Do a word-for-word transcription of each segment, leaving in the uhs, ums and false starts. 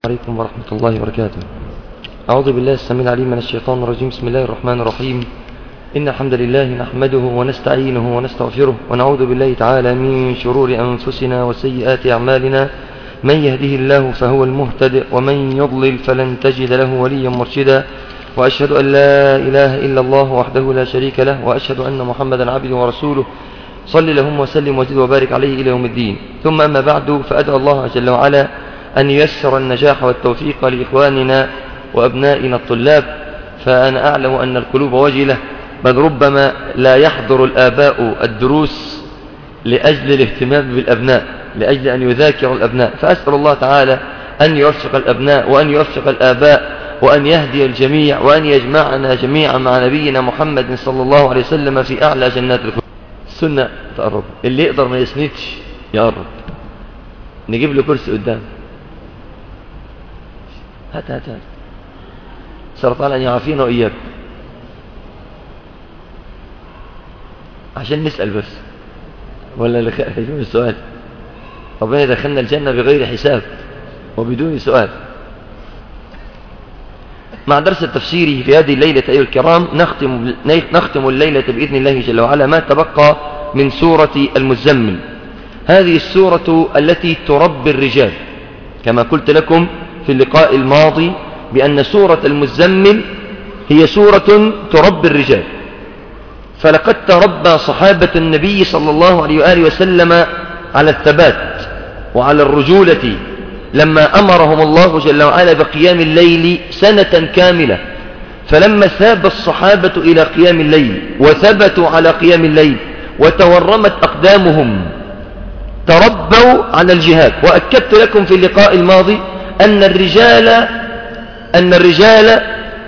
عليكم ورحمة الله وبركاته. أعوذ بالله السميع العليم من الشيطان الرجيم. بسم الله الرحمن الرحيم. إن الحمد لله نحمده ونستعينه ونستغفره ونعوذ بالله تعالى من شرور أنفسنا وسيئات أعمالنا. من يهده الله فهو المهتد ومن يضلل فلن تجد له وليا مرشدا. وأشهد أن لا إله إلا الله وحده لا شريك له وأشهد أن محمدا عبده ورسوله. صل لهم وسلم وزد وبارك عليه إلى يوم الدين. ثم أما بعد، فأدعو الله جل وعلا أن ييسر النجاح والتوفيق لإخواننا وأبنائنا الطلاب، فأنا أعلم أن القلوب وجلة، بل ربما لا يحضر الآباء الدروس لأجل الاهتمام بالأبناء، لأجل أن يذاكر الأبناء. فأسأل الله تعالى أن يوفق الأبناء وأن يوفق الآباء وأن يهدي الجميع وأن يجمعنا جميعا مع نبينا محمد صلى الله عليه وسلم في أعلى جنات الخلد. السنة تقرب، اللي يقدر ما يسندش يقرب. نجيب له كرسي قدام. هات هات هات سرطان أن يعافينا وإياك، عشان نسأل بس، ولا لخير السؤال. ربنا يدخلنا الجنة بغير حساب وبدون سؤال. مع درس التفسير في هذه الليلة أيها الكرام، نختم, نختم الليلة بإذن الله جل وعلا ما تبقى من سورة المزمل. هذه السورة التي تربي الرجال، كما قلت لكم في اللقاء الماضي بأن سورة المزمل هي سورة تربي الرجال. فلقد تربى صحابة النبي صلى الله عليه وآله وسلم على الثبات وعلى الرجولة لما أمرهم الله جل وعلا بقيام الليل سنة كاملة. فلما ثاب الصحابة إلى قيام الليل وثبتوا على قيام الليل وتورمت أقدامهم تربوا على الجهاد. وأكدت لكم في اللقاء الماضي أن الرجال أن الرجال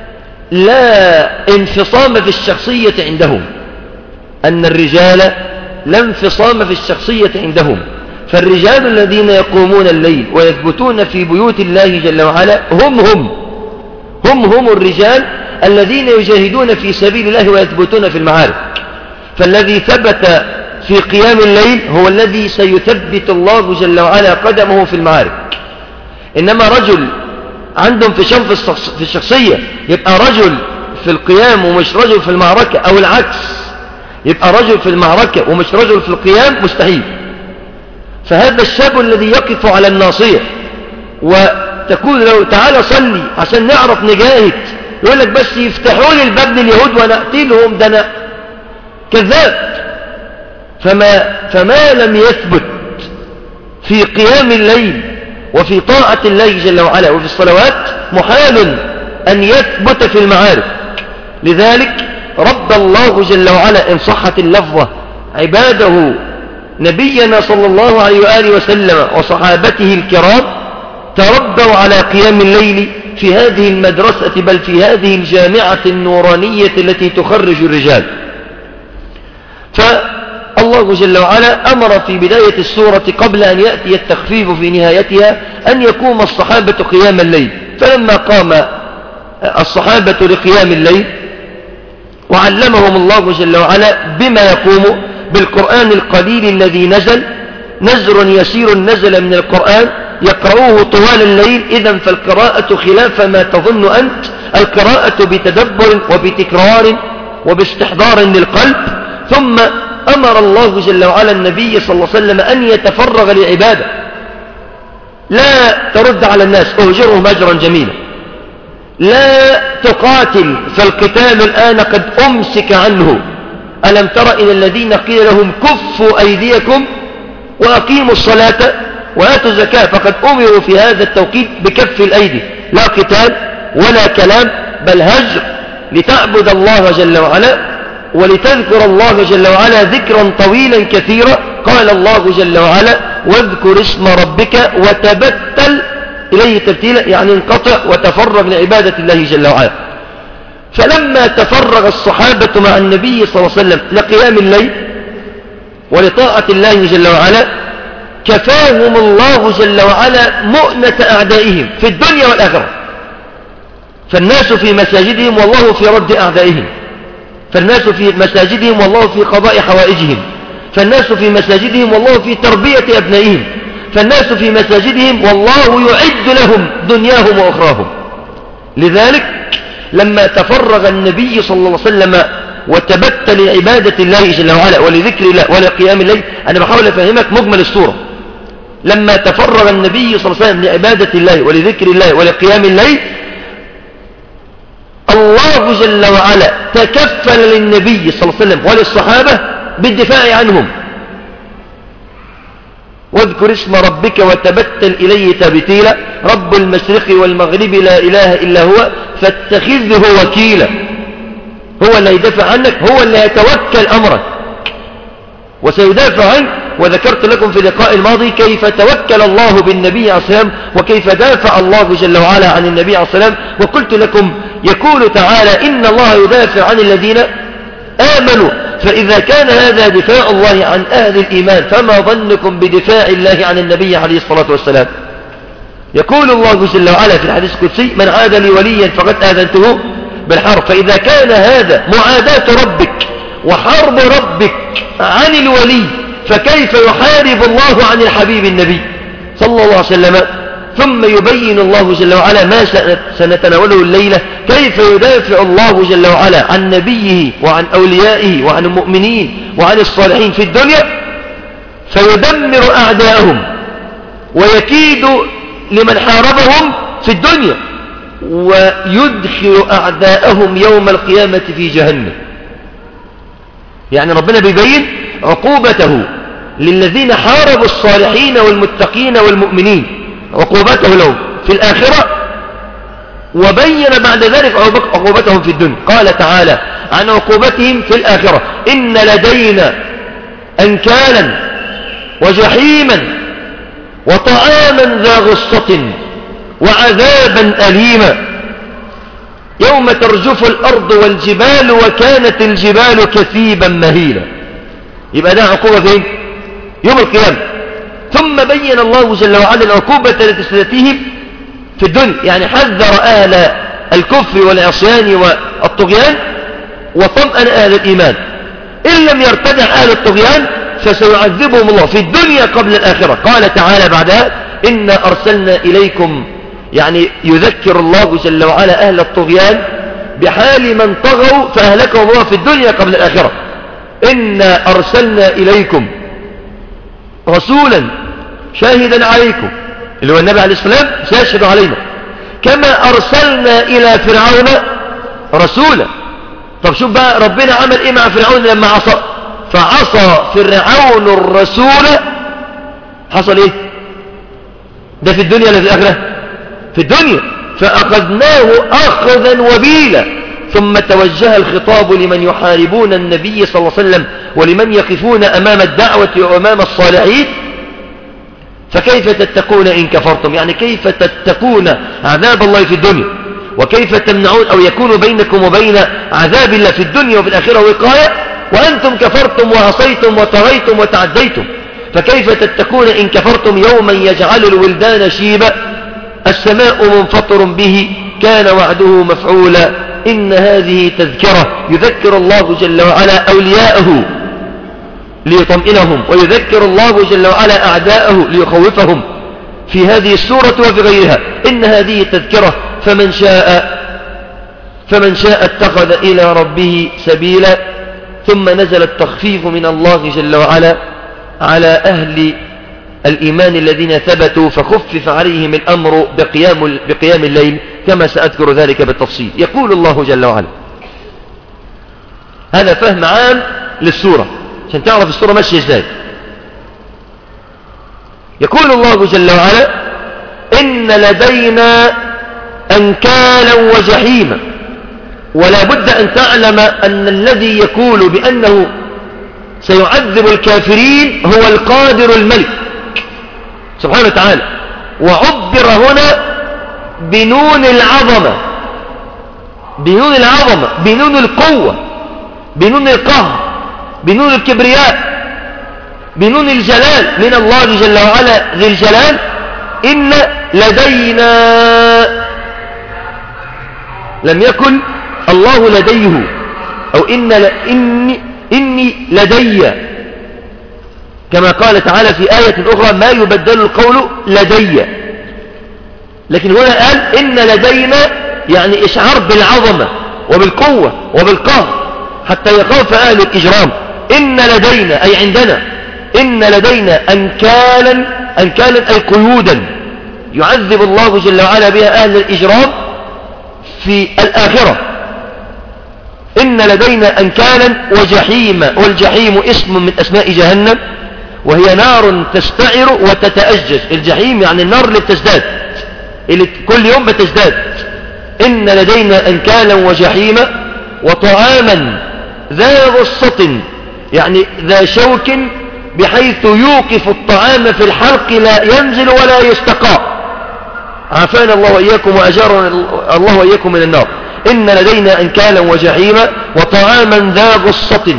لا انفصام في الشخصية عندهم أن الرجال لا انفصام في الشخصية عندهم. فالرجال الذين يقومون الليل ويثبتون في بيوت الله جل وعلا هم هم هم هم الرجال الذين يجاهدون في سبيل الله ويثبتون في المعارك. فالذي ثبت في قيام الليل هو الذي سيثبت الله جل وعلا قدمه في المعارك. إنما رجل عندهم في شنف في الشخصية يبقى رجل في القيام ومش رجل في المعركة، أو العكس، يبقى رجل في المعركة ومش رجل في القيام، مستحيل. فهذا الشاب الذي يقف على الناصية وتقول له تعالى صلي عشان نعرف نجاهد، يقول لك بس يفتحوا لي الباب لليهود وانا اقتلهم، ده انا كذاب. فما, فما لم يثبت في قيام الليل وفي طاعة الله جل وعلا وفي الصلوات محال أن يثبت في المعارك. لذلك رب الله جل وعلا إن صحت اللفظة عباده نبينا صلى الله عليه وآله وسلم وصحابته الكرام تربوا على قيام الليل في هذه المدرسة، بل في هذه الجامعة النورانية التي تخرج الرجال. فالله جل وعلا أمر في بداية السورة قبل أن يأتي التخفيف في نهايتها أن يقوم الصحابة قيام الليل. فلما قام الصحابة لقيام الليل وعلمهم الله جل وعلا بما يقوم بالقرآن القليل الذي نزل، نزر يسير نزل من القرآن يقرؤوه طوال الليل. إذن فالقراءة خلاف ما تظن أنت، القراءة بتدبر وبتكرار وباستحضار للقلب. ثم أمر الله جل وعلا النبي صلى الله عليه وسلم أن يتفرغ لعبادة، لا ترد على الناس، أهجرهم هجرا جميلا، لا تقاتل، فالقتال الآن قد أمسك عنه. ألم تر إلى الذين قيل لهم كفوا أيديكم وأقيموا الصلاة وآتوا الزكاة، فقد أمروا في هذا التوقيت بكف الأيدي، لا قتال ولا كلام، بل هجر، لتعبد الله جل وعلا ولتذكر الله جل وعلا ذكرا طويلا كثيرا. قال الله جل وعلا واذكر اسم ربك وتبتل إليه تبتيلا، يعني انقطع وتفرغ لعبادة الله جل وعلا. فلما تفرغ الصحابة مع النبي صلى الله عليه وسلم لقيام الليل ولطاعة الله جل وعلا كفاهم الله جل وعلا مؤنة أعدائهم في الدنيا والآخرة. فالناس في مساجدهم والله في رد أعدائهم، فالناس في مساجدهم والله في قضاء حوائجهم، فالناس في مساجدهم والله في تربية أبنائهم. فالناس في مساجدهم والله يعد لهم دنياهم وأخراهم. لذلك لما تفرغ النبي صلى الله عليه وسلم وتبت لعبادة الله جل وعلا ولذكر الله ولقيام الليل، أنا بحاول أفهمك مجمل الصورة. لما تفرغ النبي صلى الله عليه وسلم لعبادة الله ولذكر الله ولقيام الليل، الله جل وعلا تكفل للنبي صلى الله عليه وسلم وللصحابة بالدفاع عنهم. واذكر اسم ربك وتبتل إليه تبتيلا رب المشرق والمغرب لا إله إلا هو فاتخذه وكيلا. هو اللي يدافع عنك، هو اللي يتوكل أمرك وسيدافع عنك. وذكرت لكم في اللقاء الماضي كيف توكل الله بالنبي عليه السلام وكيف دافع الله جل وعلا عن النبي عليه السلام. وقلت لكم يقول تعالى إن الله يدافع عن الذين آمنوا، فإذا كان هذا دفاع الله عن أهل الإيمان فما ظنكم بدفاع الله عن النبي عليه الصلاة والسلام. يقول الله جل وعلا في الحديث القدسي من عاد لي وليا فقد آذنته بالحرب. فإذا كان هذا معاداة ربك وحرب ربك عن الولي، فكيف يحارب الله عن الحبيب النبي صلى الله عليه وسلم؟ ثم يبين الله جل وعلا ما سنتناوله الليلة، كيف يدافع الله جل وعلا عن نبيه وعن أوليائه وعن المؤمنين وعن الصالحين في الدنيا، فيدمر أعداءهم ويكيد لمن حاربهم في الدنيا، ويدخل أعداءهم يوم القيامة في جهنم. يعني ربنا بيبين عقوبته للذين حاربوا الصالحين والمتقين والمؤمنين، عقوبته لهم في الآخرة، وبين بعد ذلك عقوبتهم في الدنيا. قال تعالى عن عقوبتهم في الآخرة إن لدينا أنكالا وجحيما وطعاما ذا غصة وعذابا أليما يوم ترجف الأرض والجبال وكانت الجبال كثيبا مهيلا. يبقى ده عقوبة فين؟ يوم القيامة. ثم بين الله جل وعلا العقوبة التي ستأتيهم في الدنيا، يعني حذر أهل الكفر والعصيان والطغيان وطمأن أهل الإيمان. إن لم يرتدع أهل الطغيان فسيعذبهم الله في الدنيا قبل الآخرة. قال تعالى بعدها إنا أرسلنا إليكم، يعني يذكر الله جل وعلا أهل الطغيان بحال من طغوا فأهلكهم الله في الدنيا قبل الآخرة. إنا أرسلنا إليكم رسولا شاهدا عليكم، اللي هو النبي عليه السلام سيشهد علينا، كما أرسلنا إلى فرعون رسولا. طب شوف بقى ربنا عمل إيه مع فرعون لما عصى؟ فعصى فرعون الرسول، حصل إيه؟ ده في الدنيا ولا في الآخرة؟ في الدنيا. فأخذناه أخذا وبيلا. ثم توجه الخطاب لمن يحاربون النبي صلى الله عليه وسلم ولمن يقفون أمام الدعوة وأمام الصالحين، فكيف تتقون إن كفرتم؟ يعني كيف تتقون عذاب الله في الدنيا، وكيف تمنعون أو يكون بينكم وبين عذاب الله في الدنيا وفي الآخرة وقاية، وأنتم كفرتم وعصيتم وطغيتم وتعديتم. فكيف تتقون إن كفرتم يوما يجعل الولدان شيبا السماء منفطر به كان وعده مفعولا. إن هذه تذكرة يذكر الله جل وعلا أولياءه ليطمئنهم، ويذكر الله جل وعلا أعداءه ليخوفهم في هذه السورة وفي غيرها. إن هذه تذكرة فمن شاء فمن شاء اتخذ إلى ربه سبيلا. ثم نزل التخفيف من الله جل وعلا على أهل الإيمان الذين ثبتوا، فخفف عليهم الأمر بقيام, بقيام الليل كما سأذكر ذلك بالتفصيل. يقول الله جل وعلا، هذا فهم عام للسورة عشان تعرف السورة ماشية ازاي. يقول الله جل وعلا إن لدينا أنكالا وجحيما. ولا بد أن تعلم أن الذي يقول بأنه سيعذب الكافرين هو القادر الملك سبحانه وتعالى، وعبر هنا بنون العظمة، بنون العظمة، بنون القوة، بنون القهر، بنون الكبرياء، بنون الجلال من الله جل وعلا ذي الجلال. إن لدينا، لم يكن الله لديه، أو إن ل... إني... إني لدي، كما قال تعالى في آية أخرى ما يبدل القول لدي. لكن هنا قال إن لدينا يعني إشعار بالعظمة وبالقوة وبالقهر حتى يخاف أهل الإجرام. إن لدينا أي عندنا، إن لدينا أنكالا، أنكالا أي قيودا يعذب الله جل وعلا بها أهل الإجرام في الآخرة. إن لدينا أنكالا وجحيما، والجحيم اسم من أسماء جهنم وهي نار تستعر وتتأجج. الجحيم يعني النار اللي بتزداد، اللي كل يوم بتزداد. إن لدينا أنكالا وجحيما وطعاما ذا غصة يعني ذا شوك بحيث يوقف الطعام في الحلق لا ينزل ولا يستقى. عافانا الله وإياكم وأجارنا الله وإياكم من النار. إن لدينا أنكالا وجحيما وطعاما ذا غصة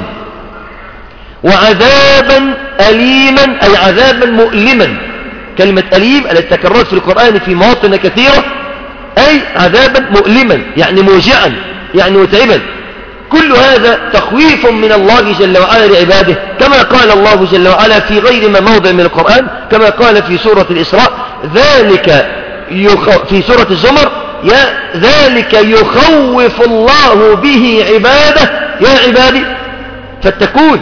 وعذابا أليما أي عذابا مؤلما. كلمة أليم التي تكررت في القرآن في مواطن كثيرة أي عذابا مؤلما يعني موجعا يعني متعبا. كل هذا تخويف من الله جل وعلا لعباده، كما قال الله جل وعلا في غير ما موضع من القرآن، كما قال في سورة الإسراء ذلك يخ... في سورة الزمر يا ذلك يخوف الله به عباده يا عبادي فاتقون.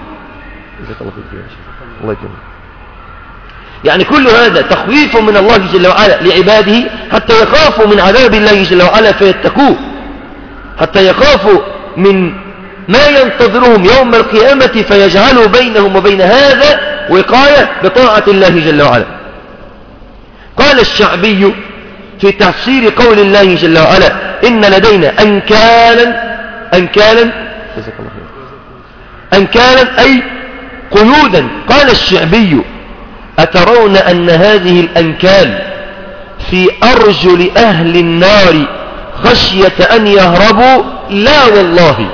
الله يكرمك. يعني كل هذا تخويف من الله جل وعلا لعباده حتى يخافوا من عذاب الله جل وعلا فيتقوه، حتى يخافوا من ما ينتظرهم يوم القيامة فيجعلوا بينهم وبين هذا وقاية بطاعة الله جل وعلا. قال الشعبي في تفسير قول الله جل وعلا إن لدينا أنكالا، أنكالا أنكالا أي قيودا. قال الشعبي أترون أن هذه الأنكال في أرجل أهل النار خشية أن يهربوا؟ لا والله.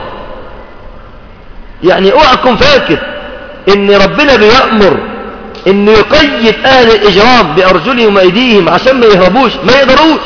يعني اوعكم فاكر ان ربنا بيأمر ان يقيد اهل الاجرام بارجلهم وايديهم عشان ما يهربوش، ما يقدروش.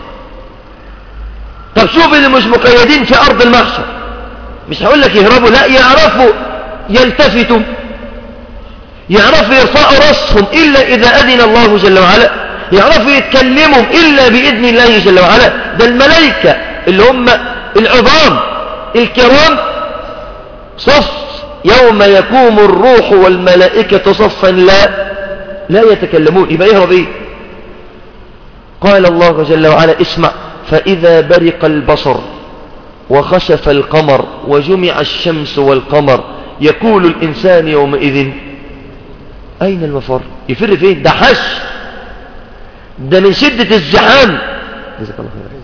طب شوف اللي مش مقيدين في ارض المحشر، مش هقول لك يهربوا، لا يعرفوا يلتفتوا، يعرفوا يرفعوا راسهم الا اذا اذن الله جل وعلا، يعرفوا يتكلموا الا باذن الله جل وعلا. ده الملائكة اللي هم العظام الكرام صف يوم يقوم الروح والملائكة صفا لا لا يتكلمون، يبقى يهرب ايه؟ قال الله جل وعلا اسمع فإذا برق البصر وخسف القمر وجمع الشمس والقمر يقول الإنسان يومئذ أين المفر؟ يفر فين؟ ده حش، ده من شدة الزحام. جزاك الله خير.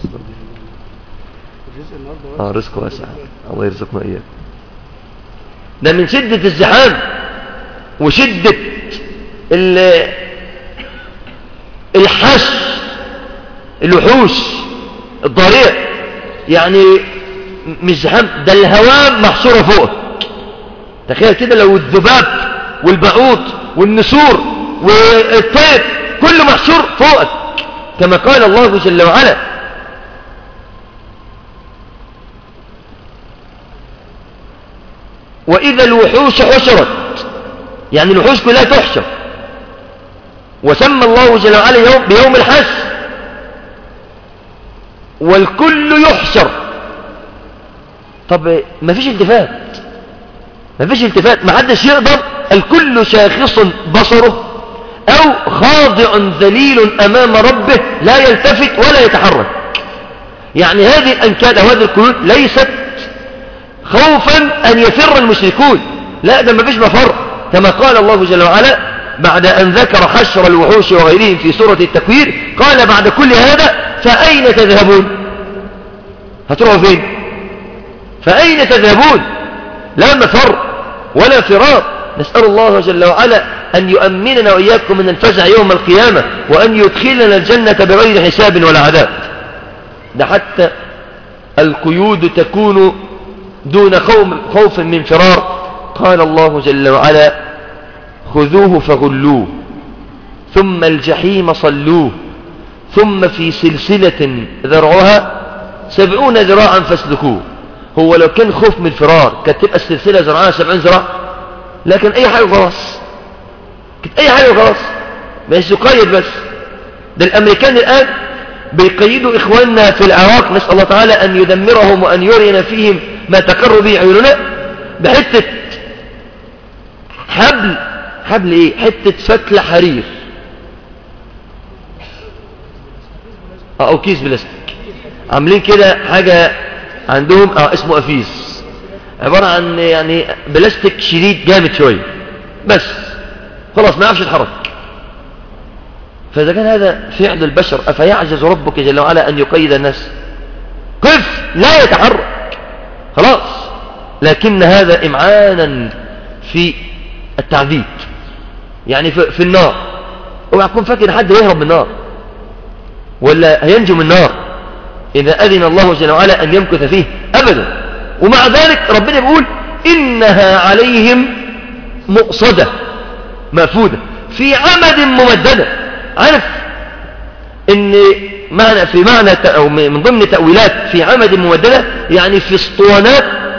اه رزق واسع، الله يرزقنا اياه. ده من شدة الزحام وشدة الحش، الوحوش الضريع، يعني مش زحام، ده الهواء محصورة فوق. تخيل كده لو الذباب والبعوض والنسور والطير كله محشور فوقك، كما قال الله جل وعلا وإذا الوحوش حشرت، يعني الوحوش كلها تحشر. وسمى الله جل وعلا يوم بيوم الحشر، والكل يحشر. طب ما فيش التفات، ما فيش التفات، ما حدش يقدر، الكل شاخص بصره أو خاضع ذليل أمام ربه لا يلتفت ولا يتحرك. يعني هذه الأنكال أو هذه القيود ليست خوفا أن يفر المشركون، لا، ده ما فيش مفر، كما قال الله جل وعلا بعد أن ذكر حشر الوحوش وغيرهم في سورة التكوير قال بعد كل هذا فأين تذهبون؟ هتروحوا فين؟ فأين تذهبون؟ لا مفر ولا فرار. نسأل الله جل وعلا أن يؤمننا وإياكم من الفزع يوم القيامة، وأن يدخلنا الجنة بغير حساب ولا عذاب. ده حتى القيود تكون دون خوف من فرار. قال الله جل وعلا خذوه فغلوه ثم الجحيم صلوه ثم في سلسلة ذرعها سبعون ذراعا فاسلكوه. هو لو كان خوف من فرار كانت تبقى السلسلة ذرعها سبعين ذراع؟ لكن أي حاجة خلاص، كانت أي حاجة خلاص، مش يقيد بس. ده الأمريكان الآن بيقيدوا إخواننا في العراق، نسأل الله تعالى أن يدمرهم وأن يرينا فيهم ما تقر به عيوننا، بحتة حبل حبل إيه حتة فتلة حرير أو كيس بلاستيك، عاملين كده حاجة عندهم اه اسمه أفيس، عبارة عن يعني بلاستيك شديد جامد شوية بس خلاص ما يعرفش يتحرك. فإذا كان هذا فعل البشر أفيعجز ربك جل وعلا أن يقيد الناس؟ كيف لا يتحرك خلاص. لكن هذا إمعانا في التعذيب، يعني في, في النار. اوعى تكون فاكر حد يهرب من النار ولا هينجو من النار إذا أذن الله جل وعلا أن يمكث فيه أبدا. ومع ذلك ربنا بيقول إنها عليهم مؤصدة مأفودة في عمد ممددة. عارف إن معنى في معنى أو من ضمن تأويلات في عمد ممددة يعني في اسطوانات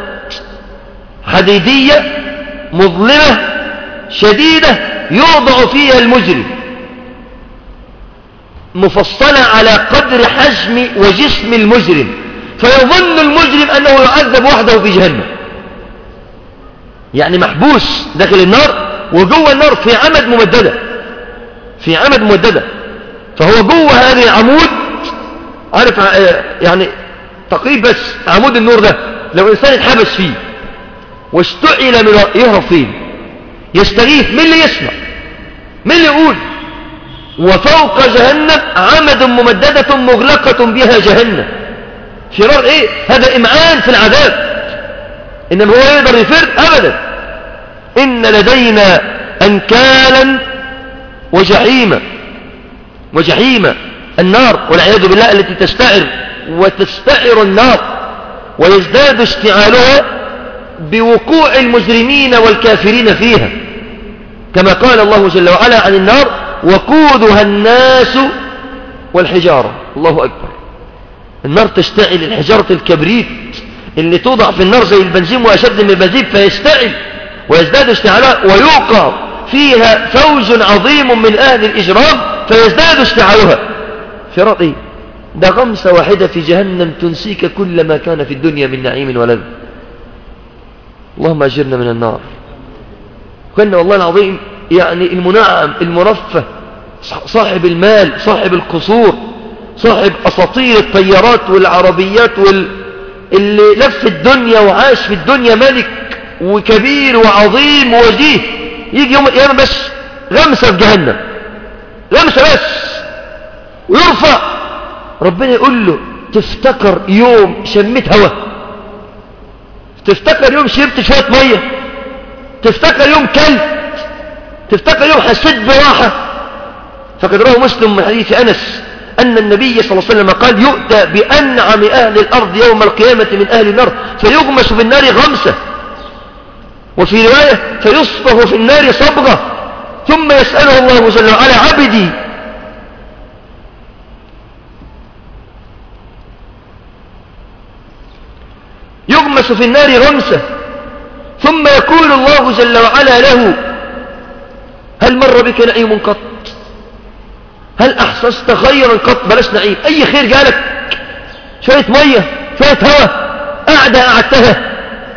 حديدية مظلمة شديدة يوضع فيها المجرم، مفصلة على قدر حجم وجسم المجرم، فيظن المجرم أنه يعذب وحده في جهنم، يعني محبوس داخل النار وجوه النار في عمد ممددة، في عمد ممددة. فهو جوه هذه العمود، عارف يعني تقريبا بس عمود النور ده لو إنسان اتحبس فيه واشتعل من يهرب فيه يستغيث، من اللي يسمع من اللي يقول؟ وفوق جهنم عمد ممددة مغلقة بها جهنم. فرار ايه؟ هذا إمعان في العذاب، إنما هو يقدر يفر أبدا. إن لدينا أنكالا وجحيما، وجحيما النار والعياذ بالله التي تستعر وتستعر النار ويزداد اشتعالها بوقوع المجرمين والكافرين فيها، كما قال الله جل وعلا عن النار وقودها الناس والحجارة. الله أكبر. النار تشتعل، الحجارة الكبريت اللي توضع في النار زي البنزين وأشد من البنزين فيشتعل ويزداد اشتعالها، ويوقع فيها فوج عظيم من أهل الإجرام فيزداد اشتعالها. فرط ايه؟ ده غمسة واحدة في جهنم تنسيك كل ما كان في الدنيا من نعيم ولذ. اللهم أجرنا من النار. كنا والله العظيم يعني المنعم المرفه، صاحب المال، صاحب القصور، صاحب أساطير الطيارات والعربيات وال... اللي لف الدنيا وعاش في الدنيا ملك وكبير وعظيم ووجيه، يجي يوم القيامة بس غمسة في جهنم، غمسة بس ويرفع. ربنا يقول له تفتكر يوم شميت هوا؟ تفتكر يوم شربت شوية مية؟ تفتكر يوم كلت؟ تفتكر يوم حسيت براحة؟ فقد رواه مسلم من حديث أنس أن النبي صلى الله عليه وسلم قال يؤتى بأنعم أهل الأرض يوم القيامة من أهل النار فيغمس في النار غمسة، وفي رواية فيصبغ في النار صبغة، ثم يسأله الله جل وعلا عبدي يغمس في النار غمسة، ثم يقول الله جل وعلا له هل مر بك نعيم قط؟ هل أحسست خيرا قط؟ بلاش نعيم، أي خير جالك؟ شوية مية، شوية هوا، قعدة قعدتها.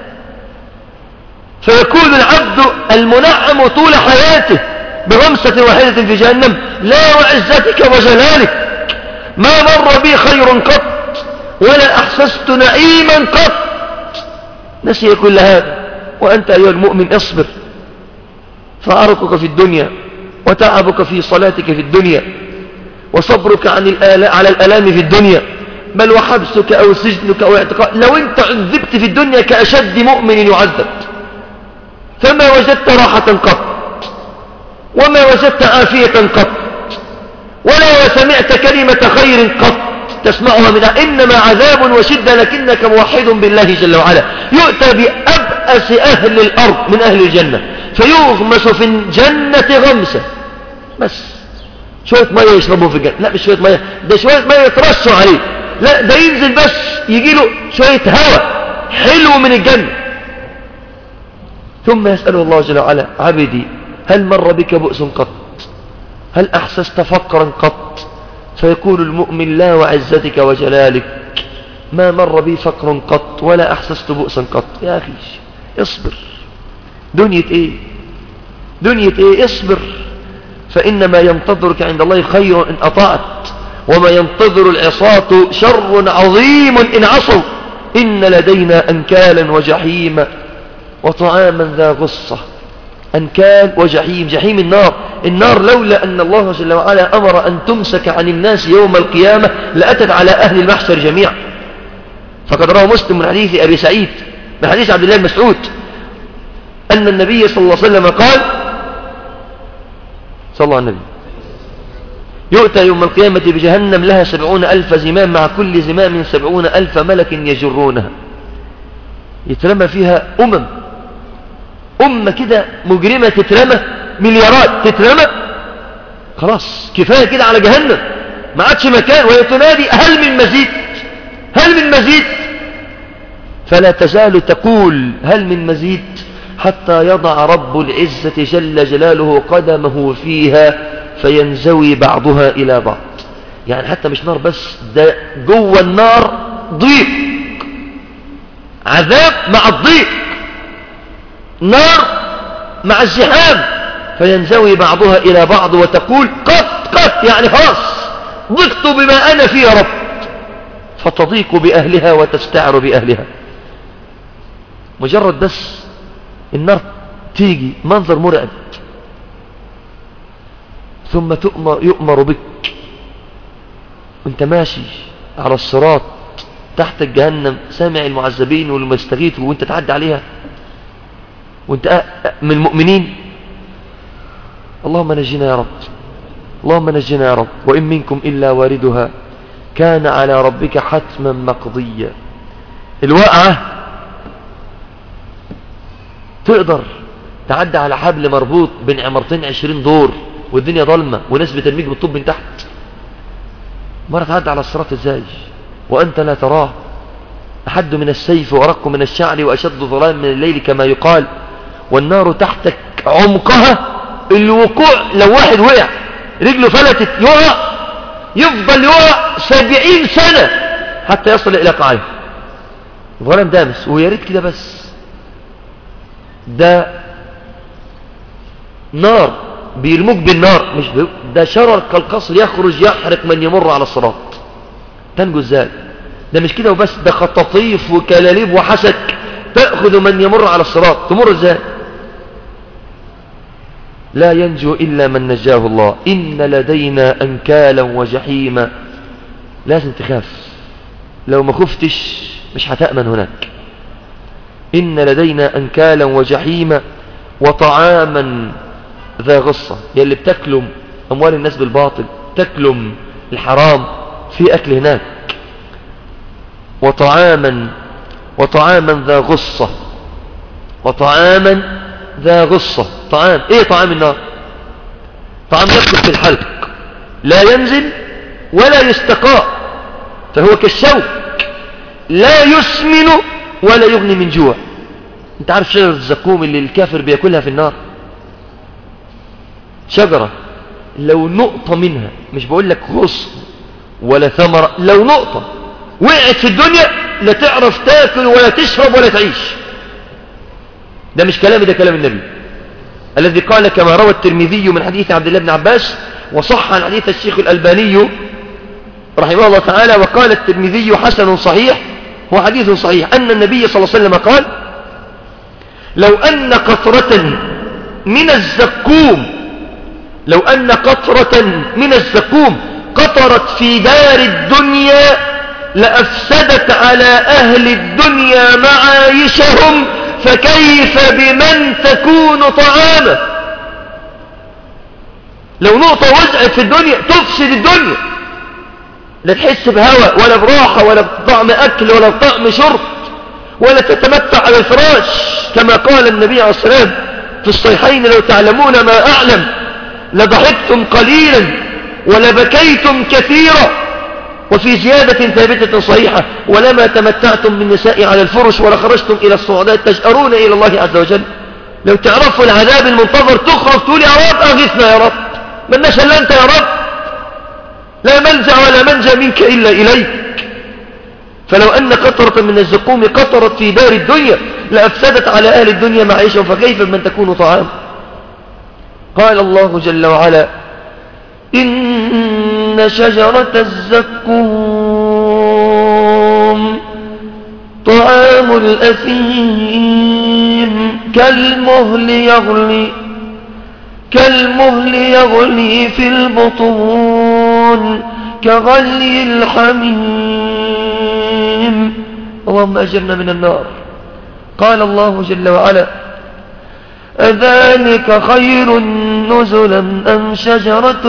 فيكون العبد المنعم طول حياته بغمسة واحدة في جهنم لا وعزتك وجلالك ما مر بي خير قط ولا أحسست نعيما قط. نسي كل هذا. وأنت أيها المؤمن اصبر، فعرقك في الدنيا وتعبك في صلاتك في الدنيا وصبرك عن الآلاء على الألام في الدنيا، بل وحبسك أو سجنك أو اعتقال. لو أنت عذبت في الدنيا كأشد مؤمن يعذب، فما وجدت راحة قط وما وجدت عافية قط ولا سمعت كلمة خير قط تسمعها من إنما عذاب وشدة لكنك موحد بالله جل وعلا. يؤتى بأبأس أهل الأرض من أهل الجنة فيغمس في الجنة غمسة، بس شوية مية يشربوا في الجنة، لا مش شوية مية، ده شوية مية يترشوا عليه، لا ده ينزل بس يجيله شوية هواء حلو من الجنة. ثم يسأله الله جل وعلا: عبدي هل مر بك بؤس قط؟ هل أحسست فقرا قط؟ فيقول المؤمن: لا وعزتك وجلالك ما مر بي فقر قط ولا أحسست بؤسا قط. يا أخي اصبر، دنيا ايه دنيا ايه اصبر، فإنما ينتظرك عند الله خير إن أطعت، وما ينتظر العصاة شر عظيم إن عصوا. إن لدينا أنكالا وجحيم وطعاما ذا غصة. أنكال وجحيم، جحيم النار. النار لولا أن الله جل وعلا أمر أن تمسك عن الناس يوم القيامة لأتت على أهل المحشر جميعا. فقد روى مسلم من حديث أبي سعيد من حديث عبد الله بن مسعود أن النبي صلى الله عليه وسلم قال: صلى الله عليه النبي يؤتى يوم القيامة بجهنم لها سبعون ألف زمام، مع كل زمام سبعون ألف ملك يجرونها. يترمى فيها أمم أمة كده مجرمة، تترمى مليارات، تترمى خلاص كفاية كده على جهنم، ما عادش مكان. ويتنادي: هل من مزيد؟ هل من مزيد؟ فلا تزال تقول: هل من مزيد؟ حتى يضع رب العزة جل جلاله قدمه فيها فينزوي بعضها إلى بعض. يعني حتى مش نار بس، ده جوه النار ضيق، عذاب مع الضيق، نار مع الزحام، فينزوي بعضها إلى بعض وتقول: قط قط، يعني خلاص ضقت بما أنا فيه يا رب، فتضيق بأهلها وتستعر بأهلها. مجرد بس النار تيجي منظر مرعب، ثم تؤمر يؤمر بك وانت ماشي على الصراط تحت الجهنم، سامع المعذبين والمستغيث وانت تعدي عليها وانت من المؤمنين. اللهم نجينا يا رب، اللهم نجينا يا رب. وإن منكم إلا واردها كان على ربك حتما مقضيا. الواقعة تقدر تعدي على حبل مربوط بين عمارتين عشرين دور والدنيا ظلمة وناس بترميك بالطوب من تحت، مرة تعدي على الصراط ازاي وأنت لا تراه؟ أحد من السيف وأرق من الشعر وأشد ظلام من الليل كما يقال. والنار تحتك عمقها الوقوع، لو واحد وقع رجله فلتت يقع، يفضل يقع سبعين سنة حتى يصل إلى قاعه. ظلام دامس، ويا ريت كده بس. ده نار بيرموك بالنار، مش بي... ده شرر كالقصر يخرج يحرق من يمر على الصراط. تنجو ازاي؟ ده مش كده وبس، ده خطاطيف وكلاليب وحسك تأخذ من يمر على الصراط. تمر ازاي؟ لا ينجو إلا من نجاه الله. إن لدينا أنكالا وجحيما. لازم تخاف، لو ما خفتش مش هتأمن هناك. إن لدينا أنكالا وجحيما وطعاما ذا غصة. يلي بتكلم أموال الناس بالباطل، تكلم الحرام، في أكل هناك. وطعاما وطعاما ذا غصة وطعاما ذا غصة. طعام ايه؟ طعام النار. طعام يدخل في الحلق، لا ينزل ولا يستقاء، فهو كالشوك، لا يسمن ولا يغني من جوع. انت عارف شجرة الزقوم اللي الكافر بيأكلها في النار؟ شجرة لو نقطة منها، مش بقول لك غصن ولا ثمرة، لو نقطة وقعت في الدنيا لا تعرف تاكل ولا تشرب ولا تعيش. ده مش كلامي، ده كلام النبي الذي قال كما روى الترمذي من حديث عبد الله بن عباس، وصح عن حديث الشيخ الألباني رحمه الله تعالى، وقال الترمذي حسن صحيح، هو حديث صحيح، أن النبي صلى الله عليه وسلم قال: لو أن قطرة من الزقوم لو أن قطرة من الزقوم قطرت في دار الدنيا لأفسدت على أهل الدنيا معايشهم، فكيف بمن تكون طعامه؟ لو نقطة وزعت في الدنيا تفسد الدنيا، لا تحس بهواء ولا براحة ولا بطعم أكل ولا بطعم شرب ولا تتمتع على الفراش، كما قال النبي عليه الصلاة والسلام في الصحيحين: لو تعلمون ما أعلم لضحكتم قليلا ولبكيتم كثيرا. وفي زيادة ثابتة صحيحة: ولما تمتعتم بالنساء على الفرش ولخرجتم إلى الصعودات تجأرون إلى الله عز وجل. لو تعرفوا العذاب المنتظر تخرج تقول يا رب أغثنا يا رب، من نشأ إلا أنت يا رب، لا ملجأ ولا منجا منك إلا إليك. فلو أن قطرة من الزقوم قطرت في دار الدنيا لأفسدت على أهل الدنيا معيشهم، فكيف من تكون طعام. قال الله جل وعلا إن شجرة الزقوم طعام الأثيم كالمهل يغلي كالمهل يغلي في البطون كغلي الحميم. اللهم أجرنا من النار. قال الله جل وعلا أذلك خير نزلا أم شجرة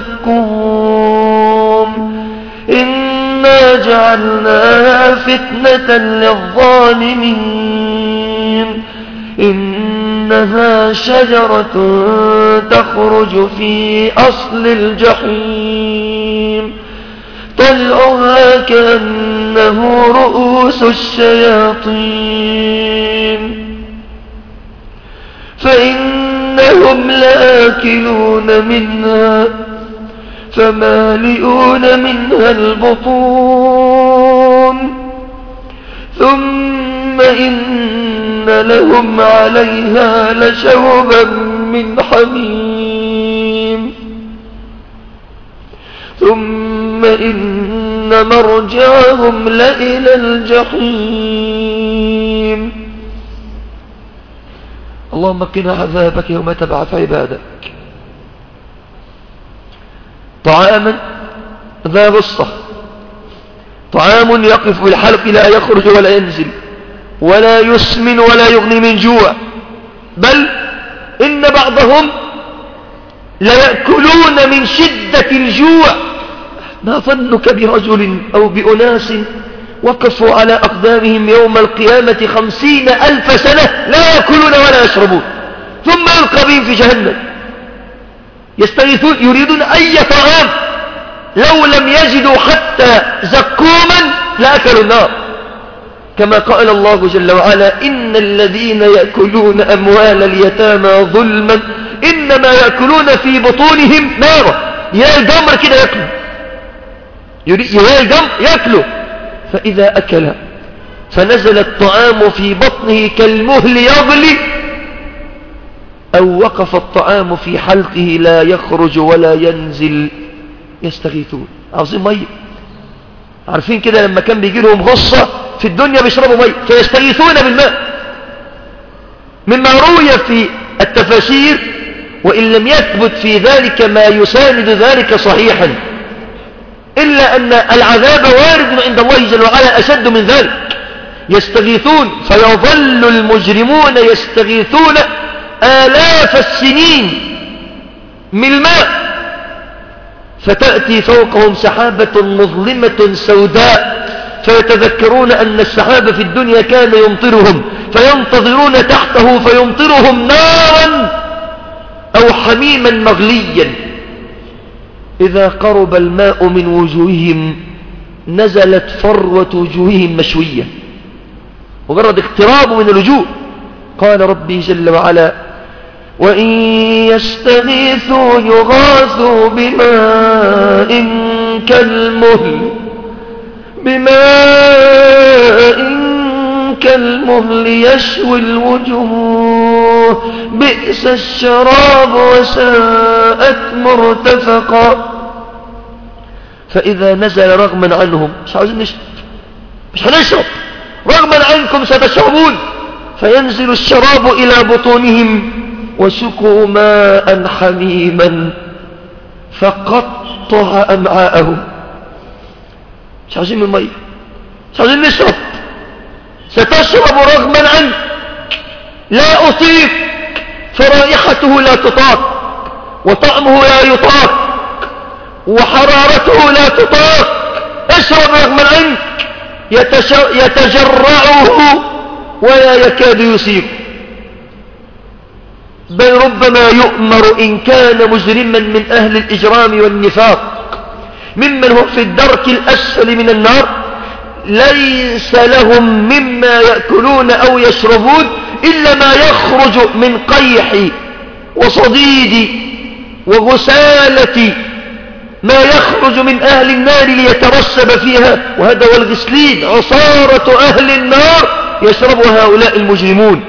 الزقوم إنا جعلناها فتنة للظالمين إنها شجرة تخرج في أصل الجحيم طلعها كأنه رؤوس الشياطين فإنهم لآكلون منها فمالئون منها البطون ثم إن لهم عليها لشوبا من حميم ثم إن مرجعهم لإلى الجحيم. اللهم قنا عذابك يوم تبعث عبادك. طعاما ذا غصة، طعام يقف بالحلق لا يخرج ولا ينزل ولا يسمن ولا يغني من جوع، بل إن بعضهم ليأكلون من شدة الجوع. ما ظنك برجل أو بأناس وقفوا على أقدامهم يوم القيامة خمسين ألف سنة لا يأكلون ولا يشربون، ثم يلقى بهم في جهنم يستغيثون يريدون أي طعام، لو لم يجدوا حتى زقوما لأكلوا النار، كما قال الله جل وعلا إن الذين يأكلون أموال اليتامى ظلما إنما يأكلون في بطونهم نارا. يا الجمر كده يأكلوا، يا الجمر يأكلوا، فإذا أكل فنزل الطعام في بطنه كالمهل يغلي أو وقف الطعام في حلقه لا يخرج ولا ينزل يستغيثون. عاوزين مية، عارفين كده لما كان بيجي لهم غصة في الدنيا بيشربوا مية فيستغيثون بالماء. مما روي في التفاسير وإن لم يثبت في ذلك ما يساند ذلك صحيحا إلا أن العذاب وارد عند الله جل وعلا أشد من ذلك. يستغيثون فيظل المجرمون يستغيثون آلاف السنين من الماء فتأتي فوقهم سحابة مظلمة سوداء فيتذكرون أن السحاب في الدنيا كان يمطرهم فينتظرون تحته فيمطرهم نارا أو حميما مغليا. إذا قرب الماء من وجوههم نزلت فروة وجوههم مشوية، مجرد اقتراب من الوجوه. قال ربي جل وعلا وإن يستغيثوا يغاثوا بماء كالمهل بماء كالمهل يشوي الوجوه بئس الشراب وساءت مرتفقا. فإذا نزل رغما عنهم مش عاوزين نشرب، مش هنشرب، رغما عنكم ستشربون، فينزل الشراب إلى بطونهم وسقوا ماء حميما فقطع أمعاءهم. مش عاوزين من مية، مش عاوزين نشرب، ستشرب رغما عنك لا أطيق، فرائحته لا تطاق وطعمه لا يطاق وحرارته لا تطاق. اشرب رغما عنك يتجرعه ولا يكاد يصيب، بل ربما يؤمر إن كان مجرما من أهل الإجرام والنفاق ممن هم في الدرك الأسفل من النار ليس لهم مما يأكلون أو يشربون إلا ما يخرج من قيح وصديد وغسالة ما يخرج من أهل النار ليترسب فيها، وهذا هو الغسلين، عصارة أهل النار يشربها هؤلاء المجرمون.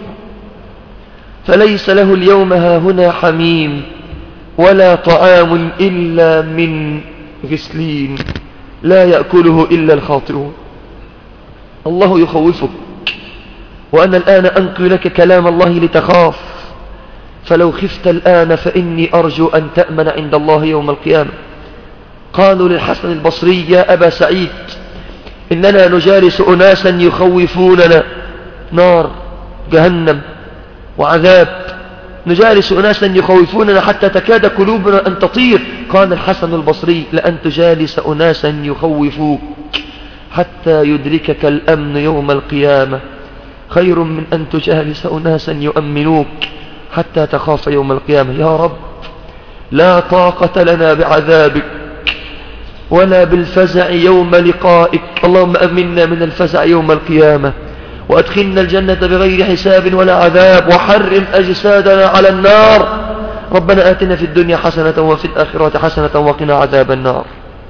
فليس له اليوم هاهنا حميم ولا طعام إلا من غسلين لا يأكله إلا الخاطئون. الله يخوفك، وأنا الآن أنقل لك كلام الله لتخاف، فلو خفت الآن فإني أرجو أن تأمن عند الله يوم القيامة. قالوا للحسن البصري: يا أبا سعيد، إننا نجالس أناسا يخوفوننا نار جهنم وعذاب، نجالس أناسا يخوفوننا حتى تكاد قلوبنا أن تطير. قال الحسن البصري: لأن تجالس أناسا يخوفوك حتى يدركك الأمن يوم القيامة خير من أن تجالس أناسا يؤمنوك حتى تخاف يوم القيامة. يا رب، لا طاقة لنا بعذابك ولا بالفزع يوم لقائك، اللهم أمنا من الفزع يوم القيامة، وأدخلنا الجنة بغير حساب ولا عذاب، وحرم أجسادنا على النار. ربنا آتنا في الدنيا حسنة وفي الآخرة حسنة وقنا عذاب النار.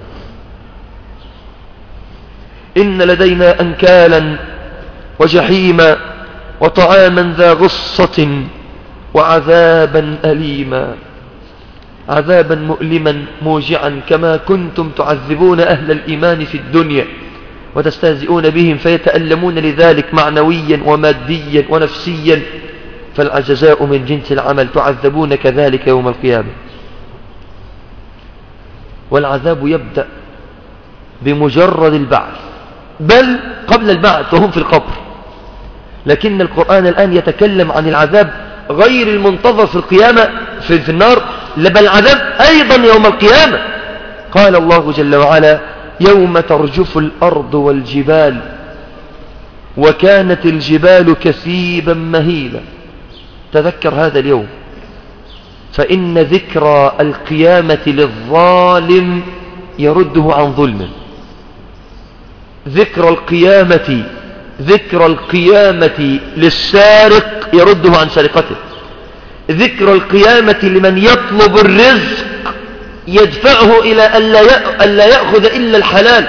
إن لدينا أنكالا وجحيما وطعاما ذا غصة وعذابا أليما، عذابا مؤلما موجعا كما كنتم تعذبون أهل الإيمان في الدنيا وتستهزئون بهم فيتألمون لذلك معنويا وماديا ونفسيا، فالجزاء من جنس العمل، تعذبون كذلك يوم القيامة. والعذاب يبدأ بمجرد البعث، بل قبل البعث وهم في القبر، لكن القرآن الآن يتكلم عن العذاب غير المنتظر في القيامة في, في النار، بل العذاب أيضا يوم القيامة. قال الله جل وعلا: يوم ترجف الأرض والجبال وكانت الجبال كثيبا مهيلا. تذكر هذا اليوم، فإن ذكرى القيامة للظالم يرده عن ظلمه. ذكرى القيامة ذكرى القيامة للسارق يرده عن سرقته. ذكرى القيامة لمن يطلب الرزق يدفعه إلى ألا يأخذ إلا الحلال.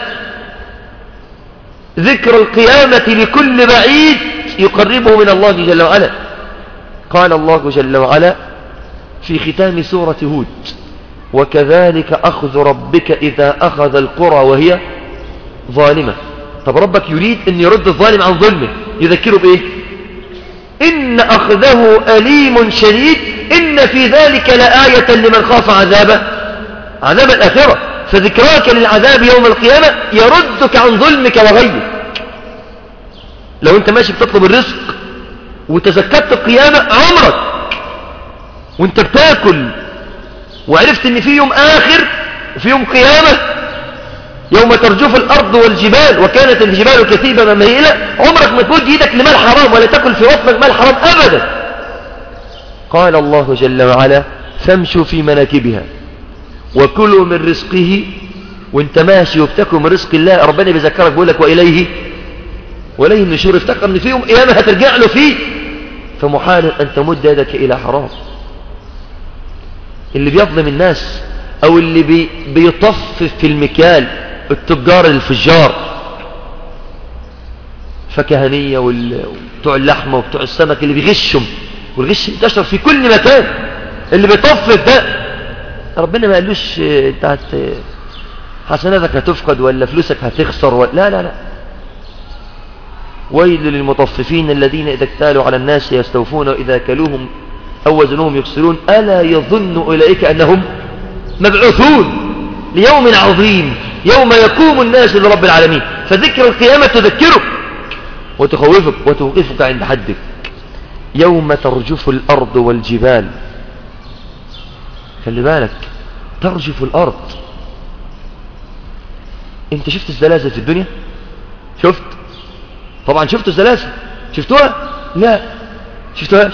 ذكر القيامة لكل بعيد يقربه من الله جل وعلا. قال الله جل وعلا في ختام سورة هود: وكذلك أخذ ربك إذا أخذ القرى وهي ظالمة. طب ربك يريد أن يرد الظالم عن ظلمه، يذكره بإيه؟ إن أخذه أليم شديد، إن في ذلك لآية لمن خاف عذابه عذاب الآخرة. فذكراك للعذاب يوم القيامة يردك عن ظلمك وغيك. لو أنت ماشي بتطلب الرزق وتذكرت القيامة عمرك وانت بتاكل وعرفت ان في يوم آخر وفي يوم قيامة يوم ترجف الأرض والجبال وكانت الجبال كثيبا مهيلة، عمرك ما تمد يدك لمال حرام ولا تأكل في بطنك مال حرام أبدا. قال الله جل وعلا: فامشوا في مناكبها وكلوا من رزقه. وانت ماشي وبتاكل من رزق الله، ربنا بيذكرك بيقول لك: وإليه وإليه النشور. افتكر ان في يوم قيامة هترجع له فيه، فمحال أن تمد يدك إلى حرام. اللي بيظلم الناس أو اللي بي بيطفف في المكيال، التجار الفجار، فكهنية وبتوع اللحمة وبتوع السمك اللي بيغشهم، والغش انتشر في كل مكان. اللي بيطفف ده ربنا ما قالوش انت حسناتك هتفقد ولا فلوسك هتخسر ولا لا لا لا. ويل للمطففين الذين إذا اكتالوا على الناس يستوفون وإذا كلوهم أو وزنوهم يخسرون ألا يظن أولئك أنهم مبعوثون ليوم عظيم يوم يقوم الناس لرب العالمين. فذكر القيامة تذكرك وتخوفك وتوقفك عند حدك. يوم ترجف الأرض والجبال، خلي بالك، ترجف الأرض. انت شفت الزلازل في الدنيا؟ شفت؟ طبعا شفتوا الزلازل، شفتوها؟ لا شفتوهاش.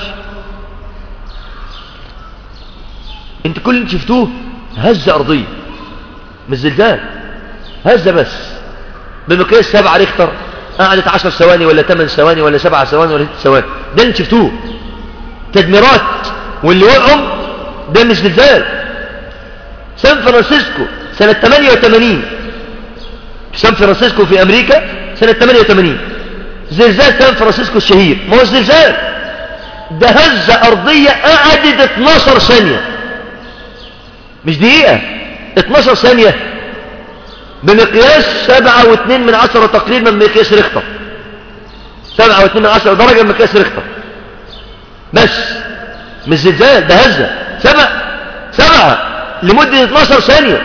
انت كل اللي شفتوه هزة أرضية، مش زلزال، هزة بس بمقياس سبعة ريختر، قعدت عشر ثواني ولا ثمان ثواني ولا سبعة ثواني ولا ست ثواني، ده اللي شفتوه تدميرات، واللي وقعهم ده مش زلزال. سان فرانسيسكو سنة ثمانية وثمانين، في سان فرانسيسكو في أمريكا سنة ثمانية وثمانين، زلزال سان فرانسيسكو الشهير. ما هو زلزال ده هزة أرضية قعدت اتناشر ثانية، مش دقيقة، اتناشر ثانية، بمقياس سبعة واثنين من عشرة تقريبا بمقياس ريختر، سبعة واثنين من عشرة درجة بمقياس ريختر، بس مش زلزال ده هزة. سبعة سبعة لمدة اتناشر ثانية،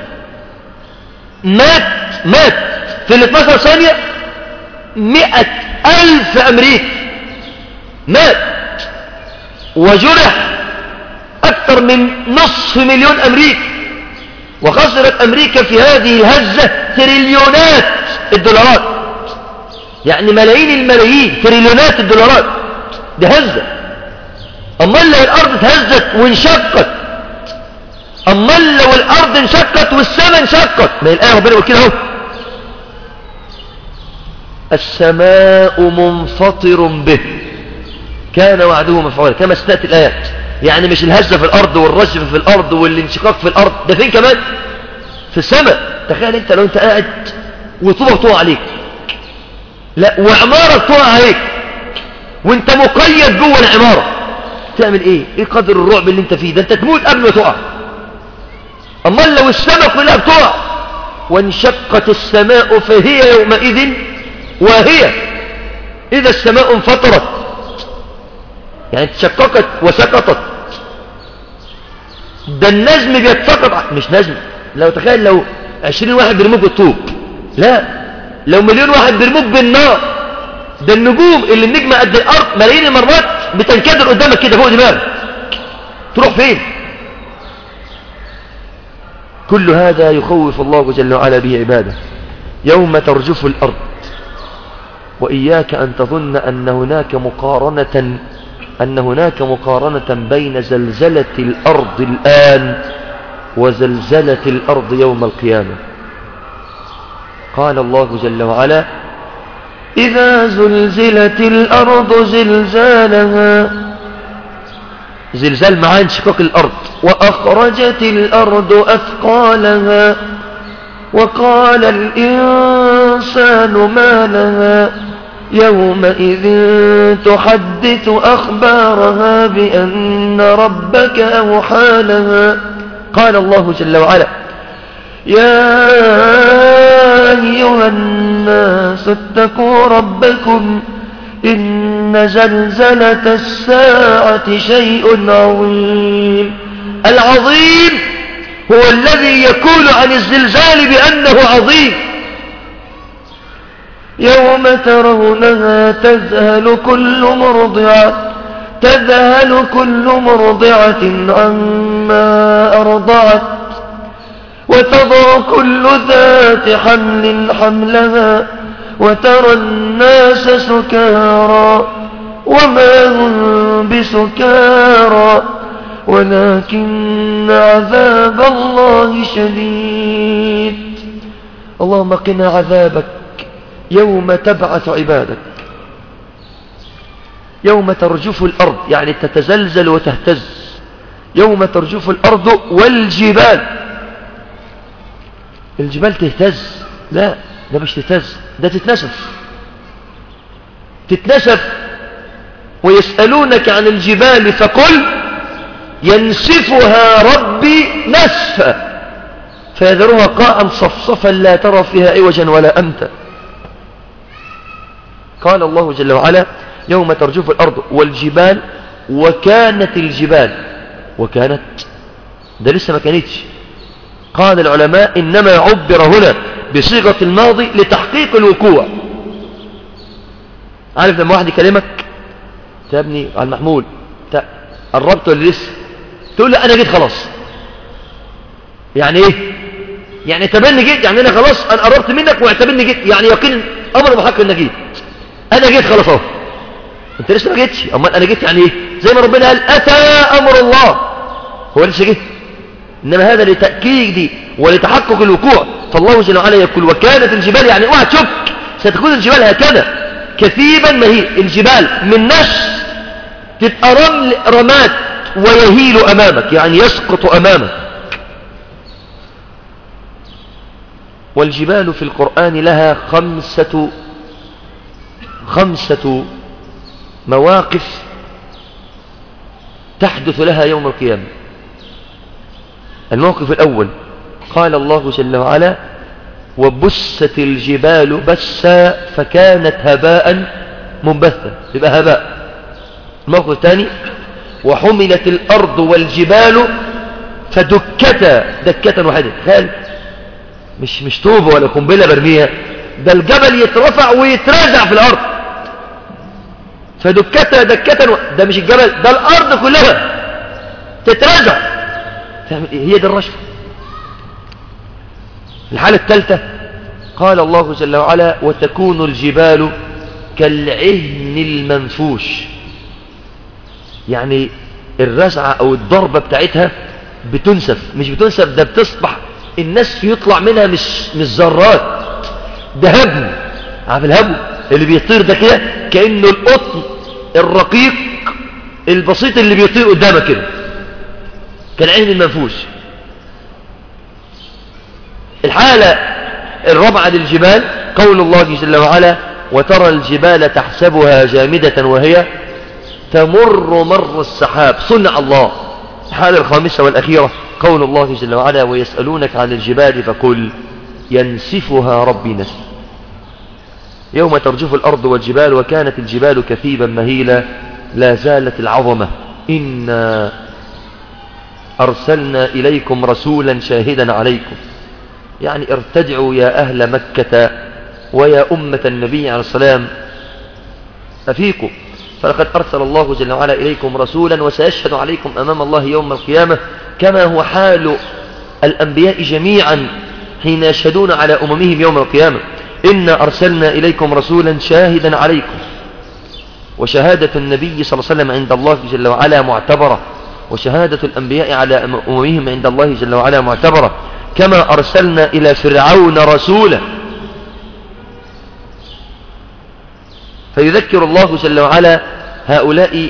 مات مات في ال اتناشر ثانية مئة ألف أمريكي مات، وجرح أكثر من نصف مليون أمريكي، وخسرت أمريكا في هذه الهزة تريليونات الدولارات، يعني ملايين الملايين، تريليونات الدولارات، ده هزة. أما لو الأرض اتهزت وانشقت، أما لو الأرض انشقت والسماء انشقت، ما الآية ربنا يقول كده اهو، السماء منفطر به كان وعده مفعولا، كما ستأتي الآيات. يعني مش الهزة في الأرض والرجف في الأرض والانشقاق في الأرض، ده فين كمان؟ في السماء. تخيل انت لو انت قاعد وطوبة بتقع عليك، لا وعمارة بتقع عليك وانت مقيد جوه العمارة، تعمل ايه؟ ايه قدر الرعب اللي انت فيه ده؟ انت تموت قبل ما تقع. اما لو السماء كلها بتقع، وانشقت السماء فهي يومئذ واهية، اذا السماء انفطرت يعني تشققت وسقطت. ده النجم بيتسقط، مش نجم، لو تخيل لو عشرين واحد بيرموك بالطوب، لا لو مليون واحد بيرموك بالنار، ده النجوم اللي النجمة قد الأرض ملايين المرات بتنكدر قدامك كده فوق دماغك، تروح فين؟ كل هذا يخوف الله جل وعلا به عباده. يوم ترجف الأرض، وإياك أن تظن أن هناك مقارنة أن هناك مقارنة بين زلزلة الأرض الآن وزلزلة الأرض يوم القيامة. قال الله جل وعلا: إذا زلزلت الأرض زلزالها، زلزال معاه انشقاق الأرض، وأخرجت الأرض أثقالها، وقال الإنسان ما لها يومئذ تحدث أخبارها بأن ربك أوحى لها. قال الله جل وعلا: يا أيها الناس اتقوا ربكم إن زلزلة الساعة شيء عظيم. العظيم هو الذي يقول عن الزلزال بأنه عظيم. يوم ترونها تذهل كل مرضعة تذهل كل مرضعة عما أرضعت، وتضع كل ذات حمل حملها، وترى الناس سكارى وما هم بسكارى ولكن عذاب الله شديد. اللهم قنا عذابك يوم تبعث عبادك، يوم ترجف الأرض يعني تتزلزل وتهتز، يوم ترجف الأرض والجبال. الجبال تهتز؟ لا، ده مش تهتز، ده تتنسف تتنسف. ويسألونك عن الجبال فقل ينسفها ربي نسفا فيذرها قاعا صفصفا لا ترى فيها عوجا ولا أمتا. قال الله جل وعلا: يوم ترجف الأرض والجبال، وكانت الجبال، وكانت ده لسه ما كانتش. قال العلماء إنما عبر هنا بصيغة الماضي لتحقيق الوقوع. عارف لما واحد يكلمك يا ابني على المحمول قربت ولا لسه، تقول له أنا جيت خلاص. يعني ايه؟ يعني اعتبرني جيت، يعني انا خلاص انا قربت منك واعتبرني جيت، يعني يقين امر بحق انك جيت، انا جيت خلاص اهو. انت لسه ما جيتش، امال انا جيت يعني ايه؟ زي ما ربنا قال اتى امر الله، هو لسه جه، انما هذا لتاكيد ولتحقق الوقوع. فالله جل وعلا يقول: وكانت الجبال، يعني اوعى تشك ستكون الجبال هكذا كثيبا مهيل. الجبال من نفس تبقى رمل رماد ويهيل أمامك، يعني يسقط أمامك. والجبال في القرآن لها خمسة خمسة مواقف تحدث لها يوم القيامة. الموقف الأول قال الله جل وعلا: وبست الجبال بسا فكانت هباء منبثا، يبقى هباء. الموقف الثاني: وحملت الأرض والجبال فدكتا دكة واحدة. تخيل، مش مش طوبة ولا قنبلة برميها، ده الجبل يترفع ويترازع في الأرض. فدكتا دكة و... ده مش الجبل، ده الأرض كلها تترازع. هي دي الرشفة. الحالة الثالثة قال الله جل وعلا: وتكون الجبال كالعهن المنفوش، يعني الرزعة أو الضربة بتاعتها بتنسف، مش بتنسف، ده بتصبح النسف يطلع منها مش مش ذرات، ده هبو. عارف الهبو اللي بيطير ده كده، كأنه القطن الرقيق البسيط اللي بيطير قدامك كده، كالعهن المنفوش. الحالة الرابعة للجبال قول الله جل وعلا: وترى الجبال تحسبها جامدة وهي تمر مر السحاب، صنع الله. الحالة الخامسة والأخيرة قول الله جل وعلا: ويسألونك عن الجبال فقل ينسفها ربي نسفا، يوم ترجف الأرض والجبال وكانت الجبال كثيبا مهيلا. لا زالت العظمة: إنا أرسلنا إليكم رسولا شاهدا عليكم، يعني ارتدعوا يا أهل مكة ويا أمة النبي عليه السلام أفيكم، فلقد أرسل الله جل وعلا إليكم رسولا وسيشهد عليكم أمام الله يوم القيامة، كما هو حال الأنبياء جميعا حين يشهدون على أممهم يوم القيامة. إنا أرسلنا إليكم رسولا شاهدا عليكم، وشهادة النبي صلى الله عليه وسلم عند الله جل وعلا معتبرة، وشهادة الأنبياء على أممهم عند الله جل وعلا معتبرة، كما أرسلنا إلى فرعون رسولا. فيذكر الله جل وعلا هؤلاء: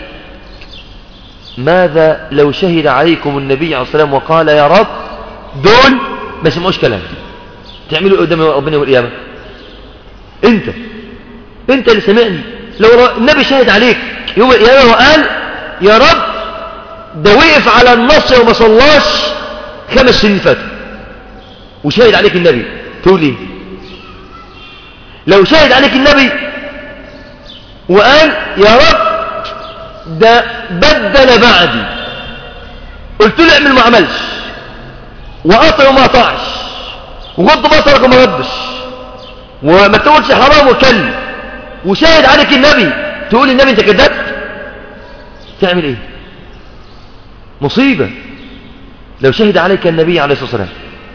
ماذا لو شهد عليكم النبي عليه الصلاة والسلام وقال يا رب، دول ما سمعوش كلام، تعملوا قدام ربنا يوم القيامة؟ انت انت اللي سمعني. لو النبي شهد عليك يوم القيامة وقال يا رب، ده وقف على النص وما صلاش خمس سنين فاتوا وشهد عليك النبي، تقول ايه؟ لو شهد عليك النبي وقال يا رب، ده بدل بعدي، قلت له اعمل ما عملش، وقطع وما قطعش، وغض بصرك وما غضش، وما تقولش حرام وكلم، وشاهد عليك النبي، تقول النبي انت كذبت؟ تعمل ايه؟ مصيبة. لو شهد عليك النبي عليه الصلاة والسلام،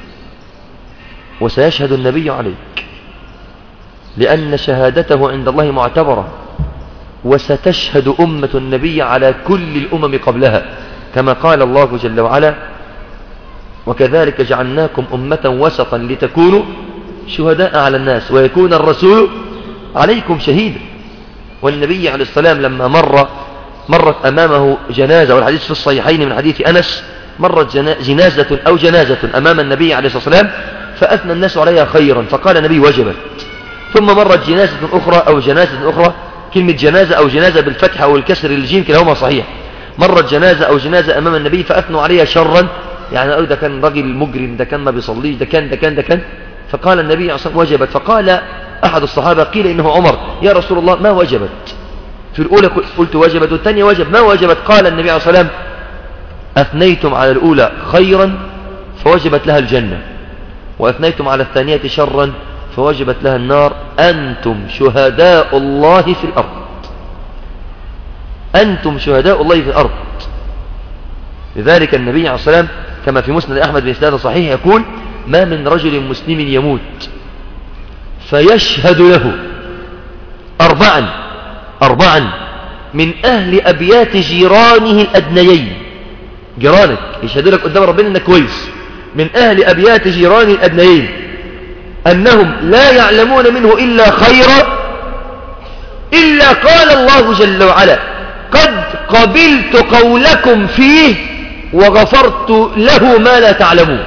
وسيشهد النبي عليك، لأن شهادته عند الله معتبرة، وستشهد أمة النبي على كل الأمم قبلها، كما قال الله جل وعلا: وكذلك جعلناكم أمة وسطا لتكونوا شهداء على الناس ويكون الرسول عليكم شهيدا. والنبي عليه السلام لما مر مرت أمامه جنازة، والحديث في الصحيحين من حديث أنس، مرت جنازة أو جنازة أمام النبي عليه الصلاة والسلام فأثنى الناس عليها خيرا، فقال النبي وجبت. ثم مرت جنازة أخرى أو جنازة أخرى، كلمة جنازة أو جنازة بالفتح أو الكسر للجيم كلاهما صحيح، مرت جنازة أو جنازة أمام النبي فأثنوا عليها شرا، يعني قالوا ده كان راجل مجرم، ده كان ما بيصليش، ده كان ده كان ده كان فقال النبي عليه الصلاة والسلام وجبت. فقال أحد الصحابة قيل إنه عمر: يا رسول الله ما وجبت؟ في الأولى قلت وجبت والثانية وجب، ما وجبت؟ قال النبي عليه الصلاة والسلام: أثنيتم على الأولى خيرا فوجبت لها الجنة، وأثنيتم على الثانية شرا فوجبت لها النار، أنتم شهداء الله في الأرض، أنتم شهداء الله في الأرض. لذلك النبي عليه الصلاة والسلام كما في مسند أحمد بإسناد صحيح يقول: ما من رجل مسلم يموت فيشهد له أربعا أربعا من أهل أبيات جيرانه الأدنيين، جيرانك يشهد لك قدام ربنا أنك كويس، من أهل أبيات جيرانه الأدنيين أنهم لا يعلمون منه إلا خيرا إذا قال الله جل وعلا قد قبلت قولكم فيه وغفرت له ما لا تعلمون.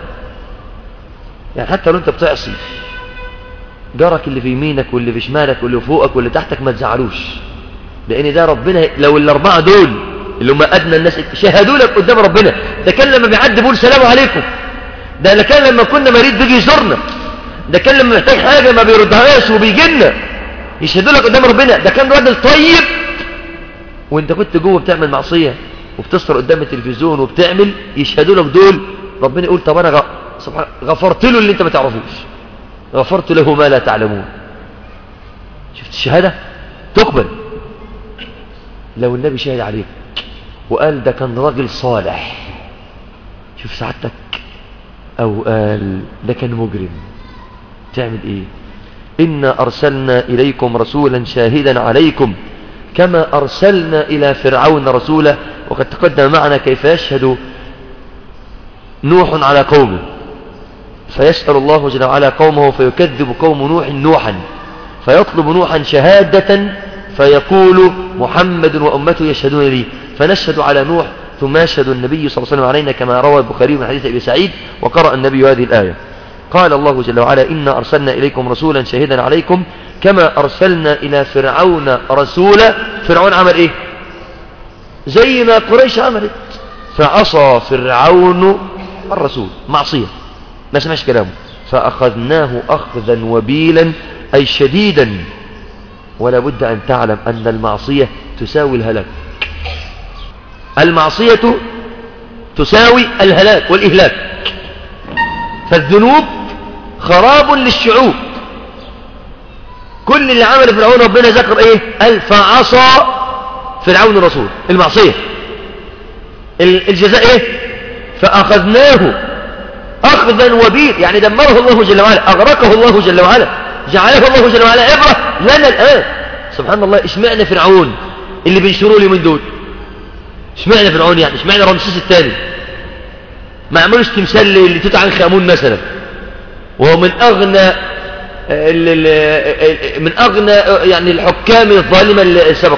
يعني حتى لو انت بتعصي جارك اللي في يمينك واللي في شمالك واللي فوقك واللي تحتك ما تزعلوش، لان ده ربنا لو الاربعه دول اللي هم ادنى الناس شهدوا لك قدام ربنا، ده كان لما بيعدي بيقول سلام عليكم، ده كان لما كنا مريض بيجي يزورنا، ده كان لما محتاج حاجه ما بيردهاش وبيجي لنا يشهدوا لك قدام ربنا، ده كان راجل طيب وانت كنت جوه بتعمل معصيه وبتسهر قدام التلفزيون وبتعمل، يشهدوا لك دول، ربنا يقول طب انا غفرت له اللي انت ما تعرفوش، غفرت له ما لا تعلمون. شفت الشهاده تقبل. لو النبي شهد عليك وقال ده كان راجل صالح، شوف سعادتك، او قال ده كان مجرم، تعمل ايه؟ إنا أرسلنا إليكم رسولا شاهدا عليكم كما أرسلنا إلى فرعون رسولا. وقد تقدم معنا كيف يشهد نوح على قومه، فيسأل الله جل وعلا قومه فيكذب قوم نوح نوحا، فيطلب نوحا شهادة فيقول محمد وأمته يشهدون لي، فنشهد على نوح ثم يشهد النبي صلى الله عليه وسلم علينا كما روى البخاري من حديث أبي سعيد. وقرأ النبي هذه الآية، قال الله جل وعلا إنا أرسلنا إليكم رسولا شاهدا عليكم كما أرسلنا إلى فرعون رسولا. فرعون عمل إيه؟ زي ما قريش عملت، فعصى فرعون الرسول، معصية، ما سمعش كلامه، فأخذناه أخذا وبيلا أي شديدا. ولا بد أن تعلم أن المعصية تساوي الهلاك، المعصية تساوي الهلاك والإهلاك. فالذنوب خراب للشعوب. كل اللي عمل فرعون ربنا ذكر ايه؟ قال فعصى فرعون الرسول، المعصية. الجزاء ايه؟ فأخذناه أخذا وبيل، يعني دمره الله جل وعلا، أغرقه الله جل وعلا، جعله الله جل وعلا عبرة لنا الآن. سبحان الله. اشمعنى فرعون اللي بينشروه لي من دول؟ اشمعنى فرعون؟ يعني اشمعنى رمسيس الثاني؟ ما عملوش تمثال لتوت عنخ آمون مثلا، وهو من أغنى من أغنى يعني الحكام الظالمة اللي سبقت.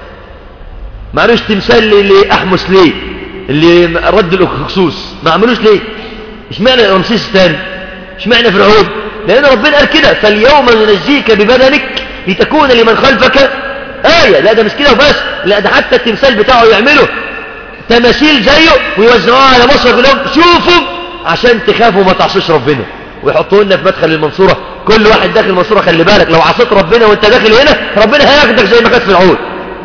ما عملوش تمثال لأحمس ليه اللي رد الخصوص، ما عملوش ليه؟ اشمعنى رمسيس الثاني؟ اشمعنى فرعون؟ لأن ربنا قال كده فاليوم ننجيك ببدنك لتكون لمن خلفك آية. لا ده مش كده وبس، لا ده حتى التمثال بتاعه يعمله تماثيل زيه ويوزعوها على مصر كلهم، شوفوا عشان تخافوا ما تعصوش ربنا، ويحطوا لنا في مدخل المنصورة كل واحد داخل المنصورة خلي بالك لو عصيت ربنا وانت داخل هنا ربنا هياخدك زي ما كانت فرعون.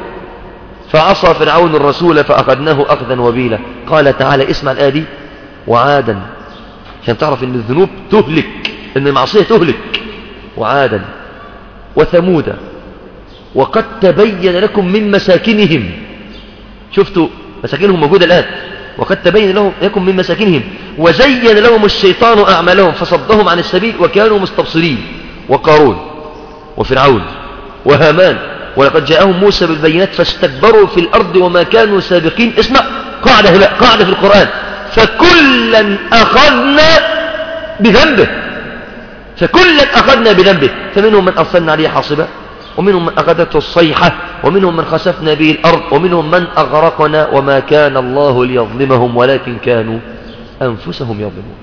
فعصى فرعون الرسول فأخذناه أخذا وبيلا. قال تعالى اسمع الآية دي، وعادا، عشان تعرف ان الذنوب تهلك، ان المعصية تهلك، وعادا وثمودا وقد تبين لكم من مساكنهم. شفتوا مساكنهم موجودة الآن، وقد تبين لهم لكم من مساكنهم وزين لهم الشيطان أعمالهم فصدهم عن السبيل وكانوا مستبصرين. وقارون وفرعون وهامان ولقد جاءهم موسى بالبينات فاستكبروا في الأرض وما كانوا سابقين. اسمع قاعدة هنا، قاعدة في القرآن، فكلا أخذنا بذنبه، فكلا أخذنا بذنبه، فمنهم من أرسلنا عليه حاصبا ومنهم من أخذته الصيحة ومنهم من خسفنا به الأرض ومنهم من أغرقنا وما كان الله ليظلمهم ولكن كانوا أنفسهم يظلمون.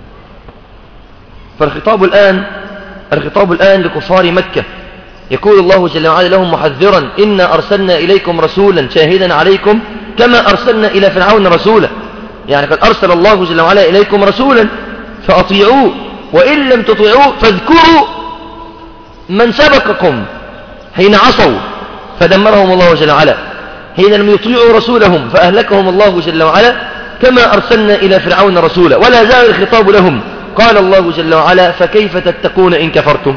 فالخطاب الآن الخطاب الآن لكفار مكة، يقول الله جل وعلا لهم محذرا إنا أرسلنا إليكم رسولا شاهدا عليكم كما أرسلنا إلى فرعون رسولا. يعني قد أرسل الله جل وعلا إليكم رسولا فأطيعوه، وإن لم تطيعوه فاذكروا من سبقكم حين عصوا فدمرهم الله جل وعلا، حين لم يطيعوا رسولهم فأهلكهم الله جل وعلا كما أرسلنا إلى فرعون رسولا. ولا زال الخطاب لهم. قال الله جل وعلا فكيف تتقون إن كفرتم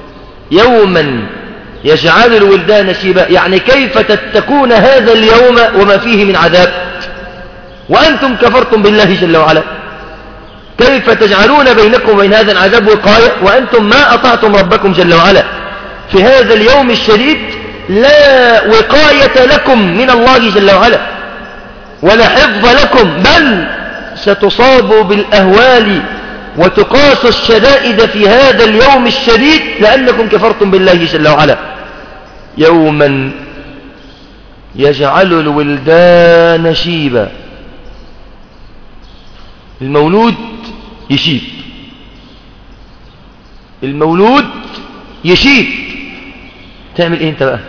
يوما يجعل الولدان شيبا، يعني كيف تتقون هذا اليوم وما فيه من عذاب وأنتم كفرتم بالله جل وعلا؟ كيف تجعلون بينكم وبين هذا العذاب وقاية وأنتم ما أطعتم ربكم جل وعلا؟ في هذا اليوم الشديد لا وقاية لكم من الله جل وعلا ولا حفظ لكم، بل ستصابوا بالأهوال وتقاس الشدائد في هذا اليوم الشديد لأنكم كفرتم بالله جل وعلا. يوما يجعل الولدان شيبا. المولود يشيب، المولود يشيب. تعمل ايه انت بقى؟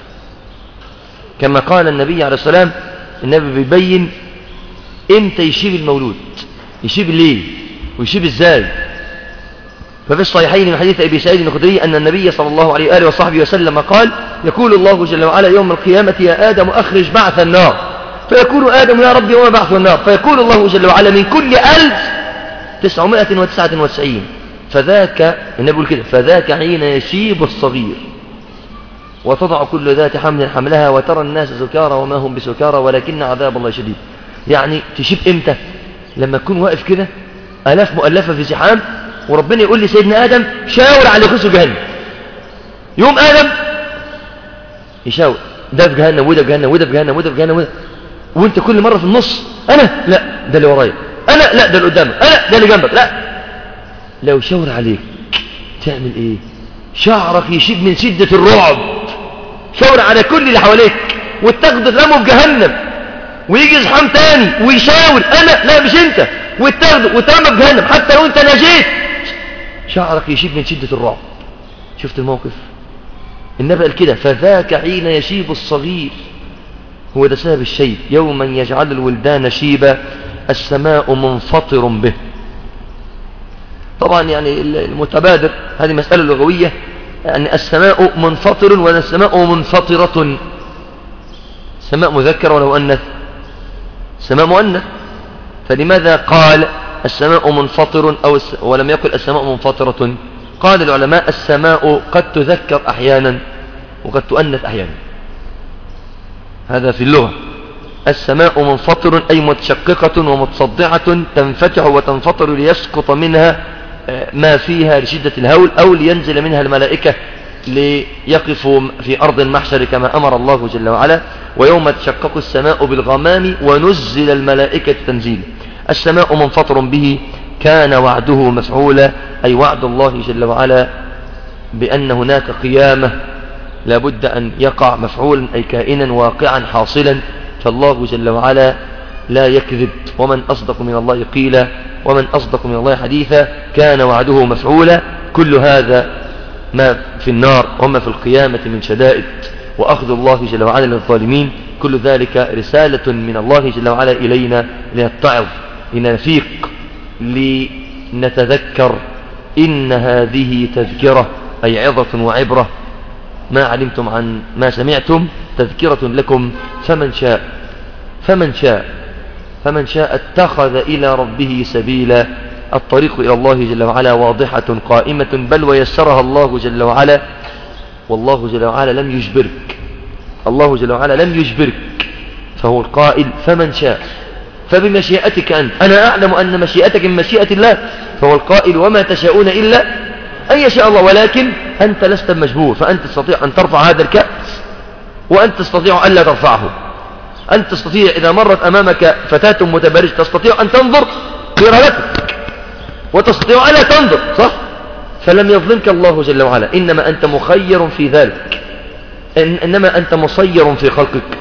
كما قال النبي عليه الصلاة والسلام، النبي بيبين امتى يشيب المولود، يشيب ليه ويشيب ازاي. ففي الصحيحين من حديث ابي سعيد الخدري ان النبي صلى الله عليه واله وصحبه وسلم قال: يقول الله جل وعلا يوم القيامة: يا آدم أخرج بعث النار. فيقول آدم: يا ربي وما بعث النار؟ فيقول الله جل وعلا: من كل ألف تسعمائة وتسعة وتسعين. فذاك النبي يقول كده: فذاك حين يشيب الصغير وتضع كل ذات حمل حملها وترى الناس سكارى وما هم بسكارى ولكن عذاب الله شديد. يعني تشيب امتى؟ لما تكون واقف كده آلاف مؤلفة في زحام، وربنا يقول لي سيدنا آدم شاور على يخش جهنم. يوم آدم يشاور، ده في جهنم وده في جهنم وده في جهنم وده في جهنم وده، وانت كل مرة في النص: انا لا ده اللي ورايا، انا لا ده اللي قدامك، انا ده اللي جنبك. لا، لو شاور عليك تعمل ايه؟ شعرك يشيب من شدة الرعب. شاور على كل اللي حواليك واتاخد ترموا في جهنم، ويجي زحام تاني ويشاور: انا لا مش انت، واتاخد وترمى في جهنم حتى لو انت نجيت. شعرك يشيب من شدة الرعب. شفت الموقف؟ النبي قال كده: فذاك حين يشيب الصغير. هو ده سبب الشيب. يوما يجعل الولدان شيبا السماء منفطر به. طبعا يعني المتبادر هذه مسألة لغوية، يعني السماء منفطر ولا السماء منفطرة؟ السماء مذكر ولو أنث، السماء مؤنث، فلماذا قال السماء منفطر أو ولم يقل السماء منفطرة؟ قال العلماء: السماء قد تذكر أحيانا وقد تؤنث أحيانا، هذا في اللغة. السماء منفطر أي متشققة ومتصدعة، تنفتح وتنفطر ليسقط منها ما فيها لشدة الهول، أو لينزل منها الملائكة ليقفوا في أرض المحشر كما أمر الله جل وعلا: ويوم تشقق السماء بالغمام ونزل الملائكة تنزيلا. السماء منفطر به، كان وعده مفعولا، أي وعد الله جل وعلا بأن هناك قيامة لابد أن يقع مفعولا، أي كائنا واقعا حاصلا. فالله جل وعلا لا يكذب، ومن أصدق من الله قيلا ومن أصدق من الله حديثا. كان وعده مفعولا. كل هذا ما في النار وما في القيامة من شدائد وأخذ الله جل وعلا للظالمين، كل ذلك رسالة من الله جل وعلا إلينا لنتعظ، لنفيق، لنتذكر. إن هذه تذكرة، أي عظة وعبرة. ما علمتم عن ما سمعتم تذكرة لكم، فمن شاء فمن شاء فمن شاء اتخذ إلى ربه سبيلا. الطريق إلى الله جل وعلا واضحة قائمة، بل ويسرها الله جل وعلا، والله جل وعلا لم يجبرك. الله جل وعلا لم يجبرك، فهو القائل: فمن شاء. فبمشيئتك أنت، أنا أعلم أن مشيئتك من مشيئة الله، فهو القائل: وما تشاءون إلا أن يشاء الله. ولكن أنت لست مجبور، فأنت تستطيع أن ترفع هذا الكأس وأنت تستطيع أن لا ترفعه. أنت تستطيع إذا مرت أمامك فتاة متبرجة تستطيع أن تنظر بإرادتك، وتستطيع أن لا تنظر، صح؟ فلم يظلمك الله جل وعلا، إنما أنت مخير في ذلك، إن إنما أنت مسير في خلقك،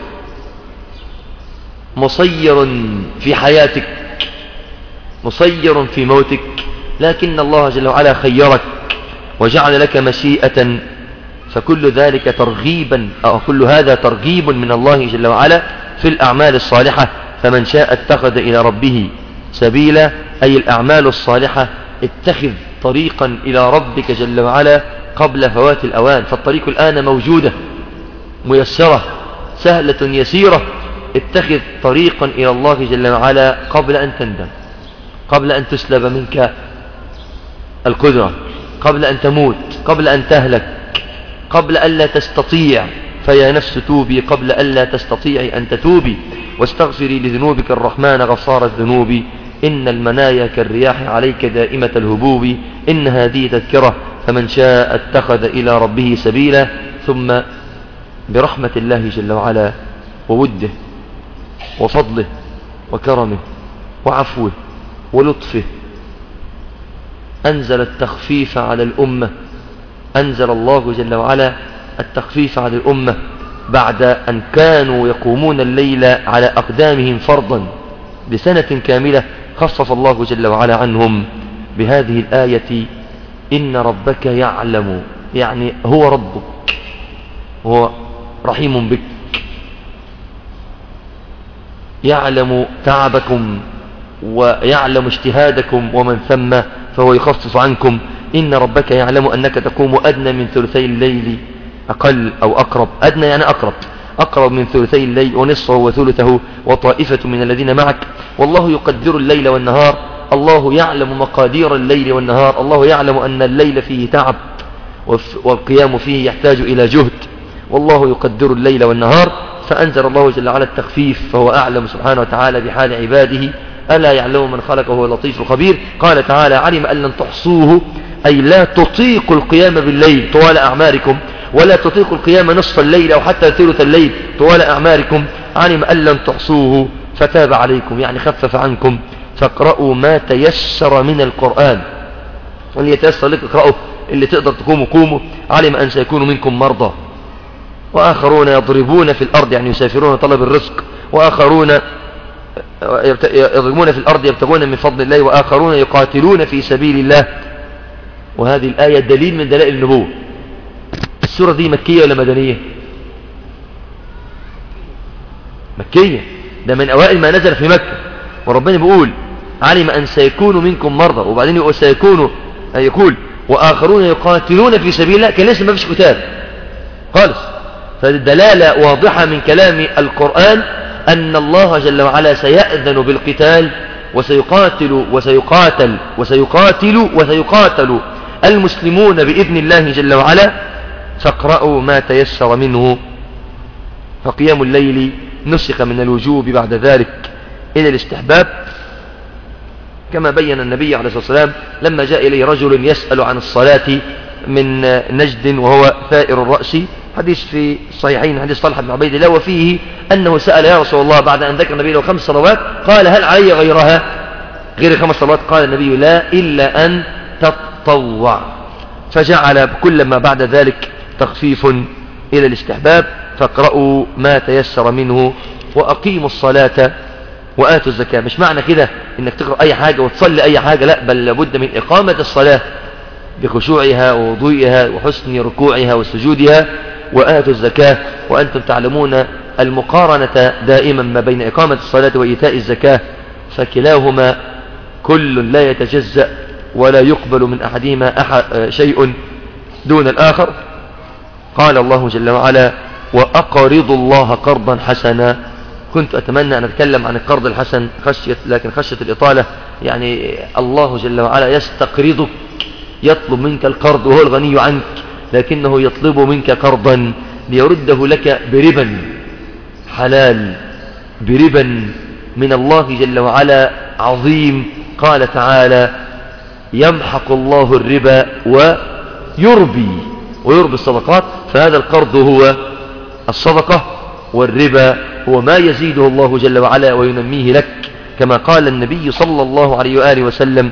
مسير في حياتك، مسير في موتك. لكن الله جل وعلا خيرك وجعل لك مشيئة، فكل ذلك ترغيبا، أو كل هذا ترغيب من الله جل وعلا في الأعمال الصالحة. فمن شاء اتخذ إلى ربه سبيلا، أي الأعمال الصالحة. اتخذ طريقا إلى ربك جل وعلا قبل فوات الأوان، فالطريق الآن موجودة ميسرة سهلة يسيرة. اتخذ طريقا إلى الله جل وعلا قبل أن تندم، قبل أن تسلب منك القدرة، قبل أن تموت، قبل أن تهلك، قبل أن لا تستطيع. فيا نفس توبي قبل أن لا تستطيعي أن تتوبي، واستغفري لذنوبك الرحمن غفار الذنوب. إن المنايا كالرياح عليك دائمة الهبوب. إن هذه تذكرة، فمن شاء اتخذ إلى ربه سبيلا. ثم برحمة الله جل وعلا ووده وفضله وكرمه وعفوه ولطفه أنزل التخفيف على الأمة. أنزل الله جل وعلا التخفيف على الأمة بعد أن كانوا يقومون الليل على أقدامهم فرضا بسنة كاملة، خفف الله جل وعلا عنهم بهذه الآية: إن ربك يعلم، يعني هو ربك، هو رحيم بك، يعلم تعبكم ويعلم اجتهادكم، ومن ثم فهو يخفف عنكم. إن ربك يعلم أنك تقوم أدنى من ثلثي الليل، أقل أو أقرب، أدنى يعني أقرب، أقرب من ثلثي الليل ونصفه وثلثه وطائفة من الذين معك، والله يقدر الليل والنهار، الله يعلم مقادير الليل والنهار، الله يعلم أن الليل فيه تعب والقيام فيه يحتاج إلى جهد، والله يقدر الليل والنهار. فأنزل الله جل وعلا التخفيف، فهو أعلم سبحانه وتعالى بحال عباده، ألا يعلم من خلق وهو اللطيف الخبير. قال تعالى: علم أن لن تحصوه، أي لا تطيق القيام بالليل طوال أعماركم، ولا تطيق القيام نصف الليل أو حتى ثلث الليل طوال أعماركم. علم أن لن تحصوه فتاب عليكم، يعني خفف عنكم. فاقرأوا ما تيسر من القرآن، واللي يتيسر لك اقرأوا، اللي تقدر تقوموا قوموا. علم أن سيكون منكم مرضى وآخرون يضربون في الأرض، يعني يسافرون طلب الرزق، وآخرون يضربون في الأرض يبتغون من فضل الله، وآخرون يقاتلون في سبيل الله. وهذه الآية دليل من دلائل النبوة. السورة دي مكية ولا مدنية؟ مكية، ده من أوائل ما نزل في مكة. وربنا بيقول: علم أن سيكون منكم مرضى، وبعدين يقول سيكون، يقول وآخرون يقاتلون في سبيل الله، كان لسه ما فيش كتاب خالص. فالدلالة واضحة من كلام القرآن أن الله جل وعلا سيأذن بالقتال، وسيقاتل وسيقاتل وسيقاتل وسيقاتل المسلمون بإذن الله جل وعلا. فاقرأوا ما تيسر منه. فقيام الليل نسخ من الوجوب بعد ذلك إلى الاستحباب، كما بين النبي عليه الصلاة والسلام لما جاء إليه رجل يسأل عن الصلاة من نجد وهو ثائر الرأس، حديث في الصحيحين، حديث طلحة بن عبيد الله، وفيه أنه سأل: يا رسول الله، بعد أن ذكر النبي له خمس صلوات، قال: هل علي غيرها، غير خمس صلوات؟ قال النبي: لا، إلا أن تتطوع. فجعل كل ما بعد ذلك تخفيف إلى الاستحباب. فاقرأوا ما تيسر منه، وأقيموا الصلاة وآتوا الزكاة. مش معنى كده إنك تقرأ أي حاجة وتصلي أي حاجة، لا، بل لابد من إقامة الصلاة بخشوعها ووضوئها وحسن ركوعها وسجودها. وآتوا الزكاة، وأنتم تعلمون المقارنة دائما ما بين إقامة الصلاة وإيتاء الزكاة، فكلاهما كل لا يتجزأ ولا يقبل من أحدهما أحد شيء دون الآخر. قال الله جل وعلا: وأقرضوا الله قرضا حسنا. كنت أتمنى أن أتكلم عن القرض الحسن خشية، لكن خشية الإطالة، يعني الله جل وعلا يستقرضك، يطلب منك القرض وهو الغني عنك، لكنه يطلب منك قرضا ليرده لك بربا حلال، بربا من الله جل وعلا عظيم. قال تعالى: يمحق الله الربا ويربي ويربي الصدقات. فهذا القرض هو الصدقة، والربا هو ما يزيده الله جل وعلا وينميه لك، كما قال النبي صلى الله عليه وآله وسلم: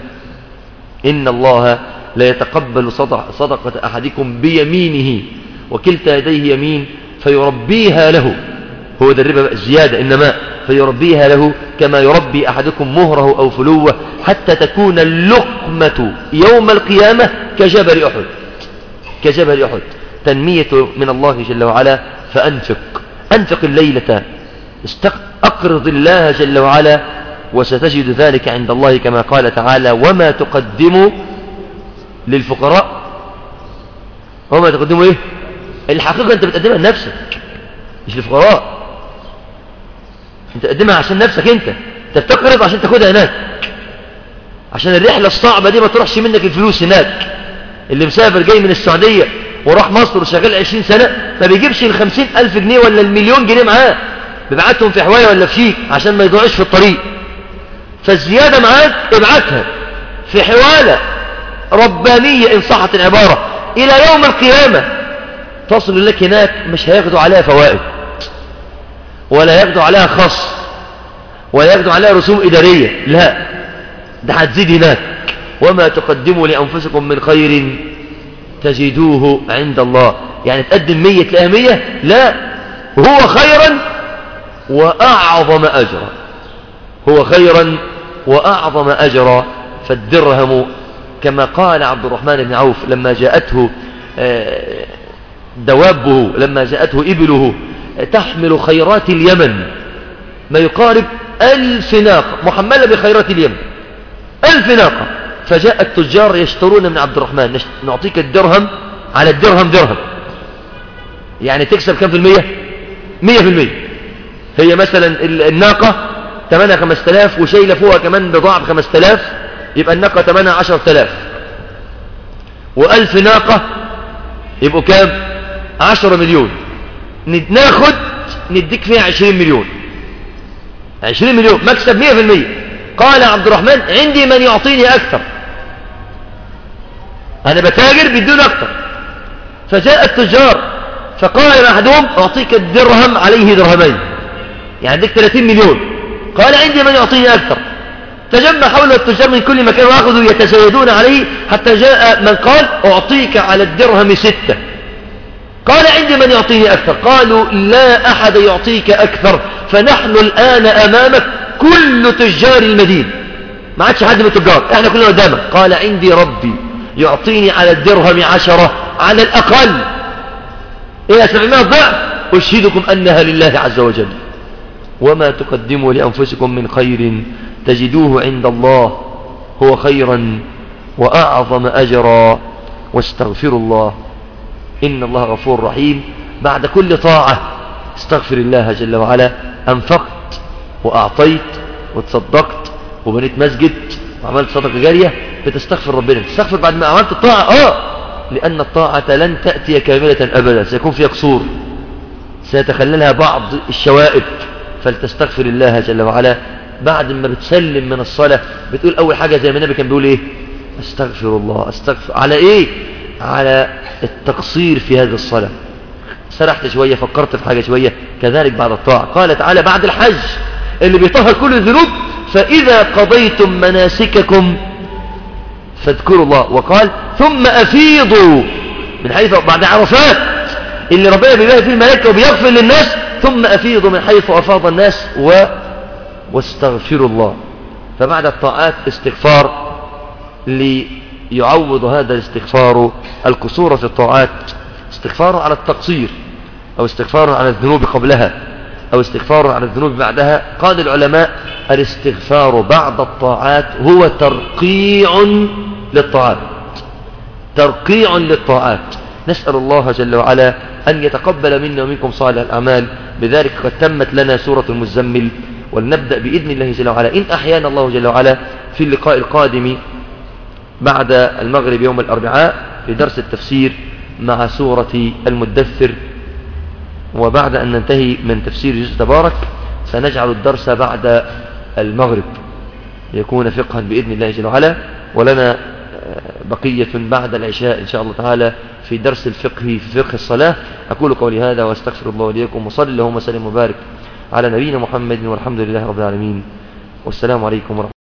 إن الله لا يتقبل صدقة أحدكم بيمينه وكلتا يديه يمين فيربيها له، هو ده الربا الزيادة، إنما فيربيها له كما يربي أحدكم مهره أو فلوه، حتى تكون اللقمة يوم القيامة كجبل أحد، كجبل أحد. تنمية من الله جل وعلا. فأنفق، أنفق الليلة، أقرض الله جل وعلا، وستجد ذلك عند الله، كما قال تعالى: وما تقدموا للفقراء، وما تقدموا إيه؟ الحقيقة أنت بتقدمها لنفسك مش للفقراء، أنت تقدمها عشان نفسك، أنت تفتقرض عشان تاخدها هناك، عشان الرحلة الصعبة دي ما تروحش منك الفلوس هناك. اللي مسافر جاي من السعودية وراح مصر وشغال عشرين سنة ما بيجيبش الخمسين ألف جنيه ولا المليون جنيه معاه، بيبعتهم في حواية ولا في شيك عشان ما يضيعش في الطريق. فالزيادة معاك ابعتها في حوالة ربانية إن صحت العبارة إلى يوم القيامة، تصل لك هناك مش هياخدوا عليها فوائد، ولا ياخدوا عليها خص، ولا ياخدوا عليها رسوم إدارية، لا، ده هتزيد هناك. وما تقدموا لأنفسكم من خير تجدوه عند الله. يعني تقدم مية تلاقيها مية؟ لا، هو خيرا وأعظم أجرا، هو خيرا وأعظم أجرا. فالدرهم كما قال عبد الرحمن بن عوف لما جاءته دوابه، لما جاءته إبله تحمل خيرات اليمن ما يقارب ألف ناقة محملة بخيرات اليمن، ألف ناقة. فجاء التجار يشترون من عبد الرحمن، نعطيك الدرهم على الدرهم درهم، يعني تكسب كم في المية؟ مية في المية. هي مثلا الناقة ثمنها خمسة آلاف وشايلة فوقها كمان بضاعة بخمسة آلاف، يبقى الناقة ثمنها عشرة آلاف، وألف ناقة يبقوا كام؟ عشرة مليون. ناخد نديك فيها عشرين مليون، عشرين مليون مكسب مية في المية. قال عبد الرحمن عندي من يعطيني أكثر، أنا بتاجر بدون أكثر. فجاء التجار فقال أحدهم أعطيك الدرهم عليه درهمين، يعني عندك ثلاثين مليون. قال عندي من يعطيني أكثر. تجمع حول التجار من كل مكان وأخذوا يتزايدون عليه حتى جاء من قال أعطيك على الدرهم ستة. قال عندي من يعطيني أكثر. قالوا لا أحد يعطيك أكثر، فنحن الآن أمامك كل تجار المدينة، ما عادش حد من التجار، احنا كلنا قدامك. قال عندي ربي يعطيني على الدرهم عشرة على الأقل إلى سبعمائة ضعف، أشهدكم أنها لله عز وجل. وما تقدموا لأنفسكم من خير تجدوه عند الله هو خيرا وأعظم أجرا واستغفروا الله إن الله غفور رحيم. بعد كل طاعة استغفر الله جل وعلا. أنفقت وأعطيت وتصدقت وبنيت مسجد وعملت صدقة جارية، بتستغفر ربنا، تستغفر بعد ما عملت الطاعة آه لأن الطاعة لن تأتي كاملة أبدا، سيكون فيها قصور، سيتخللها بعض الشوائب، فلتستغفر الله جل وعلا. بعد ما بتسلم من الصلاة بتقول أول حاجة زي ما النبي كان بيقول إيه؟ أستغفر الله. أستغفر على إيه؟ على التقصير في هذه الصلاة، سرحت شوية، فكرت في حاجة شوية. كذلك بعد الطاعة قال تعالى بعد الحج اللي بيطهر كل الذنوب فإذا قضيتم مناسككم فاذكروا الله. وقال ثم أفيضوا من حيث بعد عرفات اللي ربنا بيباهي فيه الملائكة وبيغفر للناس، ثم أفيضوا من حيث أفاض الناس و... واستغفروا الله. فبعد الطاعات استغفار ليعوض هذا الاستغفار القصور في الطاعات، استغفار على التقصير أو استغفار على الذنوب قبلها أو استغفار على الذنوب بعدها. قال العلماء الاستغفار بعد الطاعات هو ترقيع للطاعات، ترقيع للطاعات. نسأل الله جل وعلا أن يتقبل منا ومنكم صالح الأعمال. بذلك قد تمت لنا سورة المزمل، ولنبدأ بإذن الله جل وعلا إن أحيانا الله جل وعلا في اللقاء القادم بعد المغرب يوم الأربعاء في درس التفسير مع سورة المدثر. وبعد أن ننتهي من تفسير جزء تبارك سنجعل الدرس بعد المغرب يكون فقها بإذن الله جل وعلا، ولنا بقية بعد العشاء إن شاء الله تعالى في درس الفقه في فقه الصلاة. أقول قولي هذا واستغفر الله وليكم، وصلى اللهم وسلم وبارك على نبينا محمد، والحمد لله رب العالمين، والسلام عليكم ورحمة الله.